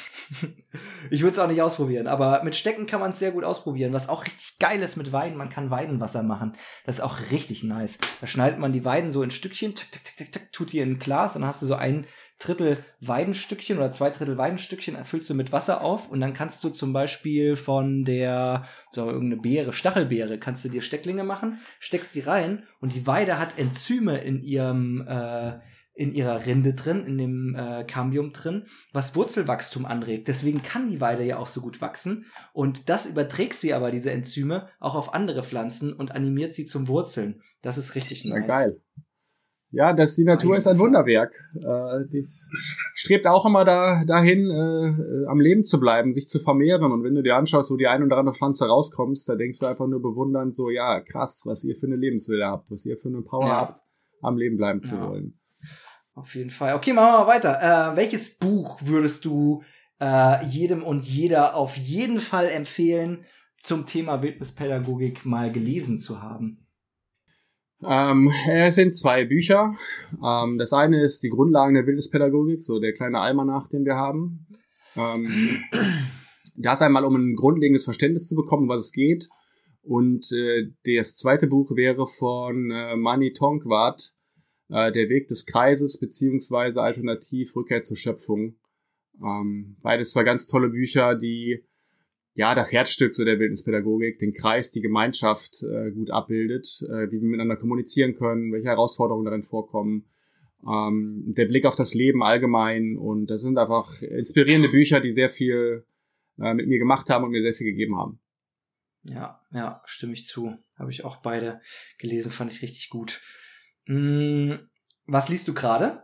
Ich würde es auch nicht ausprobieren, aber mit Stecken kann man es sehr gut ausprobieren. Was auch richtig geil ist mit Weiden, man kann Weidenwasser machen. Das ist auch richtig nice. Da schneidet man die Weiden so in Stückchen, tick, tick, tick, tick, tut die in ein Glas und dann hast du so ein Drittel Weidenstückchen oder zwei Drittel Weidenstückchen, füllst du mit Wasser auf und dann kannst du zum Beispiel von der, so irgendeine Beere, Stachelbeere, kannst du dir Stecklinge machen, steckst die rein und die Weide hat Enzyme in ihrem, äh, in ihrer Rinde drin, in dem äh, Cambium drin, was Wurzelwachstum anregt. Deswegen kann die Weide ja auch so gut wachsen und das überträgt sie aber, diese Enzyme, auch auf andere Pflanzen und animiert sie zum Wurzeln. Das ist richtig nice. Na, geil. Ja, das, die Natur ist ein Wunderwerk. Äh, die strebt auch immer da, dahin, äh, am Leben zu bleiben, sich zu vermehren. Und wenn du dir anschaust, wo die ein oder andere Pflanze rauskommst, da denkst du einfach nur bewundernd so, ja, krass, was ihr für eine Lebenswille habt, was ihr für eine Power ja. habt, am Leben bleiben zu ja. wollen. Auf jeden Fall. Okay, machen wir mal weiter. Äh, welches Buch würdest du äh, jedem und jeder auf jeden Fall empfehlen, zum Thema Wildnispädagogik mal gelesen zu haben? Ähm, es sind zwei Bücher. Ähm, das eine ist die Grundlagen der Wildnispädagogik, so der kleine Almanach, den wir haben. Ähm, das einmal, um ein grundlegendes Verständnis zu bekommen, was es geht. Und äh, das zweite Buch wäre von äh, Mani Tonkwart, äh, Der Weg des Kreises, beziehungsweise alternativ Rückkehr zur Schöpfung. Ähm, beides zwei ganz tolle Bücher, die ja das Herzstück so der Wildnispädagogik, den Kreis, die Gemeinschaft äh, gut abbildet, äh, wie wir miteinander kommunizieren können, welche Herausforderungen darin vorkommen, ähm, der Blick auf das Leben allgemein. Und das sind einfach inspirierende Bücher, die sehr viel äh, mit mir gemacht haben und mir sehr viel gegeben haben. Ja, ja, stimme ich zu. Habe ich auch beide gelesen, fand ich richtig gut. Hm, was liest du gerade?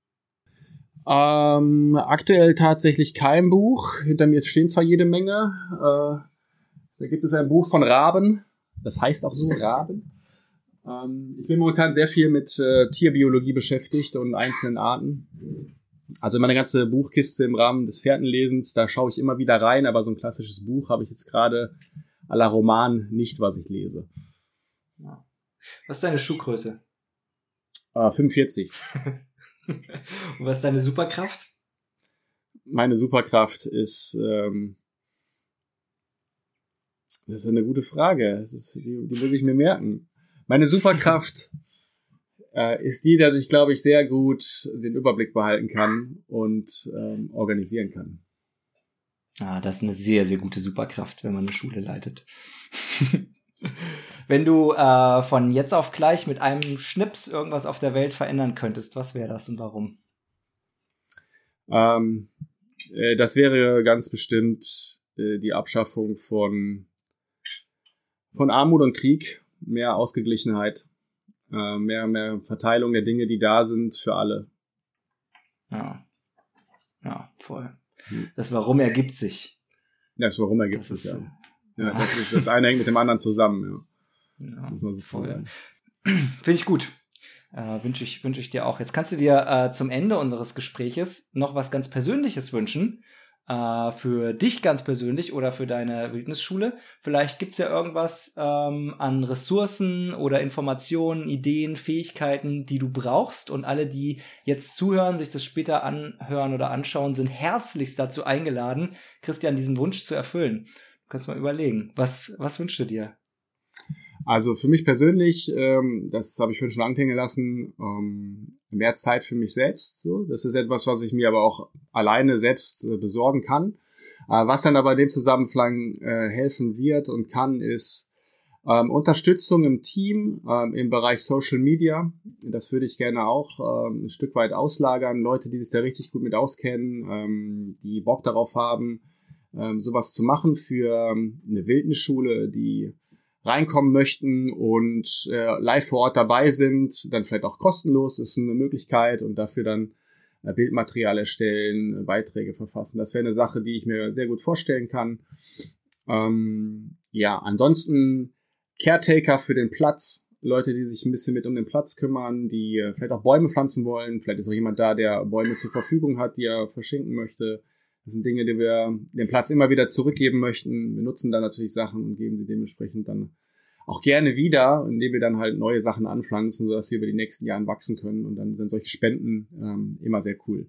Ähm, aktuell tatsächlich kein Buch. Hinter mir stehen zwar jede Menge. Äh, da gibt es ein Buch von Raben. Das heißt auch so, Raben. Ähm, ich bin momentan sehr viel mit äh, Tierbiologie beschäftigt und einzelnen Arten. Also meine ganze Buchkiste im Rahmen des Fährtenlesens, da schaue ich immer wieder rein, aber so ein klassisches Buch habe ich jetzt gerade à la Roman nicht, was ich lese. Ja. Was ist deine Schuhgröße? Äh, fünfundvierzig. Und was ist deine Superkraft? Meine Superkraft ist, ähm, das ist eine gute Frage. Das ist, die, die muss ich mir merken. Meine Superkraft äh, ist die, dass ich, glaube ich, sehr gut den Überblick behalten kann und ähm, organisieren kann. Ah, das ist eine sehr, sehr gute Superkraft, wenn man eine Schule leitet. Wenn du äh, von jetzt auf gleich mit einem Schnips irgendwas auf der Welt verändern könntest, was wäre das und warum? Ähm, äh, das wäre ganz bestimmt äh, die Abschaffung von, von Armut und Krieg, mehr Ausgeglichenheit, äh, mehr, mehr Verteilung der Dinge, die da sind für alle. Ja, ja, voll. Hm. Das Warum ergibt sich. Das Warum ergibt sich, ja. Ja, das, ist, das eine hängt mit dem anderen zusammen, ja. Ja, muss man so sagen. Finde ich gut. Äh, wünsche ich, wünsche ich dir auch. Jetzt kannst du dir äh, zum Ende unseres Gespräches noch was ganz Persönliches wünschen. Äh, für dich ganz persönlich oder für deine Wildnisschule. Vielleicht gibt's ja irgendwas ähm, an Ressourcen oder Informationen, Ideen, Fähigkeiten, die du brauchst. Und alle, die jetzt zuhören, sich das später anhören oder anschauen, sind herzlichst dazu eingeladen, Christian diesen Wunsch zu erfüllen. Du kannst mal überlegen, was, was wünschst du dir? Also für mich persönlich, ähm, das habe ich vorhin schon anklingen lassen, ähm, mehr Zeit für mich selbst. So, das ist etwas, was ich mir aber auch alleine selbst äh, besorgen kann. Äh, was dann aber in dem Zusammenhang äh, helfen wird und kann, ist Ähm, Unterstützung im Team, ähm, im Bereich Social Media, das würde ich gerne auch ähm, ein Stück weit auslagern. Leute, die sich da richtig gut mit auskennen, ähm, die Bock darauf haben, ähm, sowas zu machen für ähm, eine Wildnisschule, die reinkommen möchten und äh, live vor Ort dabei sind, dann vielleicht auch kostenlos, ist eine Möglichkeit und dafür dann äh, Bildmaterial erstellen, Beiträge verfassen. Das wäre eine Sache, die ich mir sehr gut vorstellen kann. Ähm, ja, ansonsten Caretaker für den Platz, Leute, die sich ein bisschen mit um den Platz kümmern, die äh, vielleicht auch Bäume pflanzen wollen. Vielleicht ist auch jemand da, der Bäume zur Verfügung hat, die er verschenken möchte. Das sind Dinge, die wir den Platz immer wieder zurückgeben möchten. Wir nutzen da natürlich Sachen und geben sie dementsprechend dann auch gerne wieder, indem wir dann halt neue Sachen anpflanzen, sodass sie über die nächsten Jahre wachsen können. Und dann sind solche Spenden ähm, immer sehr cool.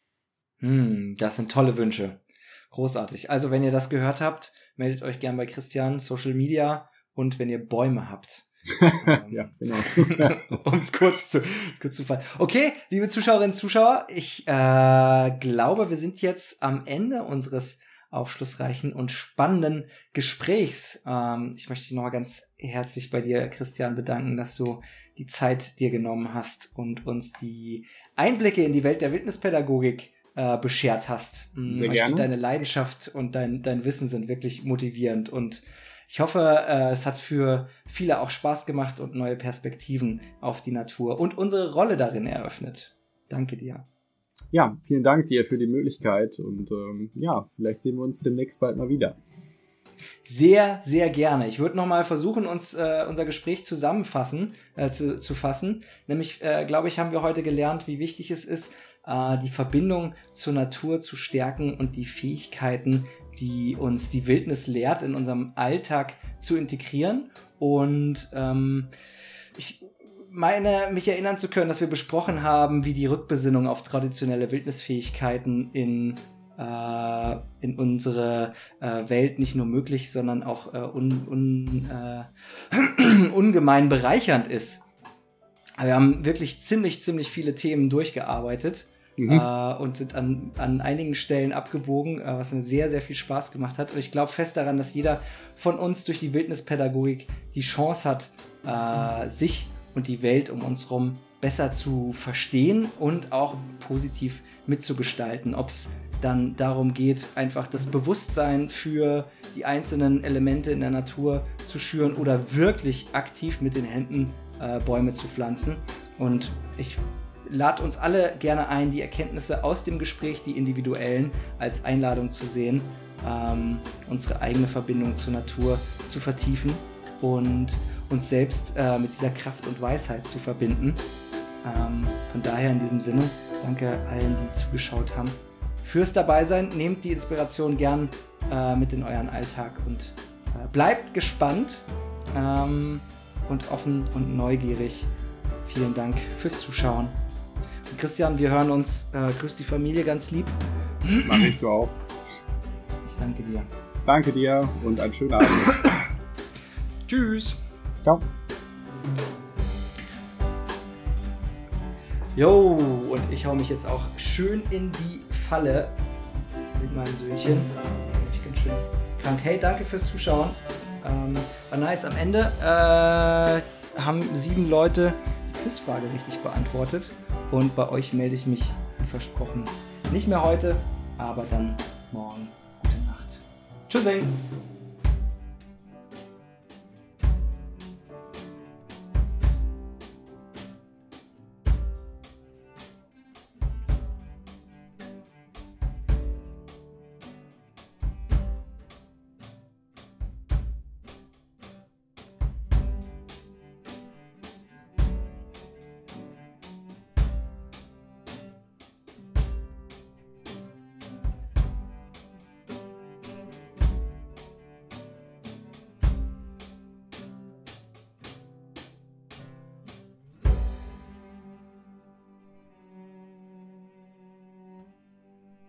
Hm, das sind tolle Wünsche. Großartig. Also wenn ihr das gehört habt, meldet euch gern bei Christian, Social Media und wenn ihr Bäume habt. Ja, genau. um es kurz zu, kurz zu fassen. Okay, liebe Zuschauerinnen und Zuschauer, ich äh, glaube, wir sind jetzt am Ende unseres aufschlussreichen und spannenden Gesprächs. Ähm, ich möchte dich nochmal ganz herzlich bei dir, Christian, bedanken, dass du die Zeit dir genommen hast und uns die Einblicke in die Welt der Wildnispädagogik äh, beschert hast. Sehr ich gerne. finde, deine Leidenschaft und dein, dein Wissen sind wirklich motivierend und ich hoffe, äh, es hat für viele auch Spaß gemacht und neue Perspektiven auf die Natur und unsere Rolle darin eröffnet. Danke dir. Ja, vielen Dank dir für die Möglichkeit und ähm, ja, vielleicht sehen wir uns demnächst bald mal wieder. Sehr, sehr gerne. Ich würde nochmal versuchen, uns äh, unser Gespräch zusammenfassen, äh, zu, zu fassen. Nämlich, äh, glaube ich, haben wir heute gelernt, wie wichtig es ist, äh, die Verbindung zur Natur zu stärken und die Fähigkeiten, die uns die Wildnis lehrt, in unserem Alltag zu integrieren. Und ähm, ich meine, mich erinnern zu können, dass wir besprochen haben, wie die Rückbesinnung auf traditionelle Wildnisfähigkeiten in, äh, in unsere äh, Welt nicht nur möglich, sondern auch äh, un, un, äh, ungemein bereichernd ist. Wir haben wirklich ziemlich, ziemlich viele Themen durchgearbeitet. Mhm. Äh, und sind an, an einigen Stellen abgebogen, äh, was mir sehr, sehr viel Spaß gemacht hat. Und ich glaube fest daran, dass jeder von uns durch die Wildnispädagogik die Chance hat, äh, sich und die Welt um uns herum besser zu verstehen und auch positiv mitzugestalten. Ob es dann darum geht, einfach das Bewusstsein für die einzelnen Elemente in der Natur zu schüren oder wirklich aktiv mit den Händen äh, Bäume zu pflanzen. Und ich lad uns alle gerne ein, die Erkenntnisse aus dem Gespräch, die individuellen, als Einladung zu sehen, ähm, unsere eigene Verbindung zur Natur zu vertiefen und uns selbst äh, mit dieser Kraft und Weisheit zu verbinden. Ähm, von daher in diesem Sinne, danke allen, die zugeschaut haben. Fürs Dabeisein, nehmt die Inspiration gern äh, mit in euren Alltag und äh, bleibt gespannt ähm, und offen und neugierig. Vielen Dank fürs Zuschauen. Christian, wir hören uns. Äh, grüß die Familie ganz lieb. Mach ich du auch. Ich danke dir. Danke dir und einen schönen Abend. Tschüss. Ciao. Jo, und ich hau mich jetzt auch schön in die Falle mit meinem Söhnchen. Ich bin schön krank. Hey, danke fürs Zuschauen. Ähm, war nice. Am Ende äh, haben sieben Leute die Quizfrage richtig beantwortet. Und bei euch melde ich mich, wie versprochen, nicht mehr heute, aber dann morgen. Gute Nacht. Tschüssing!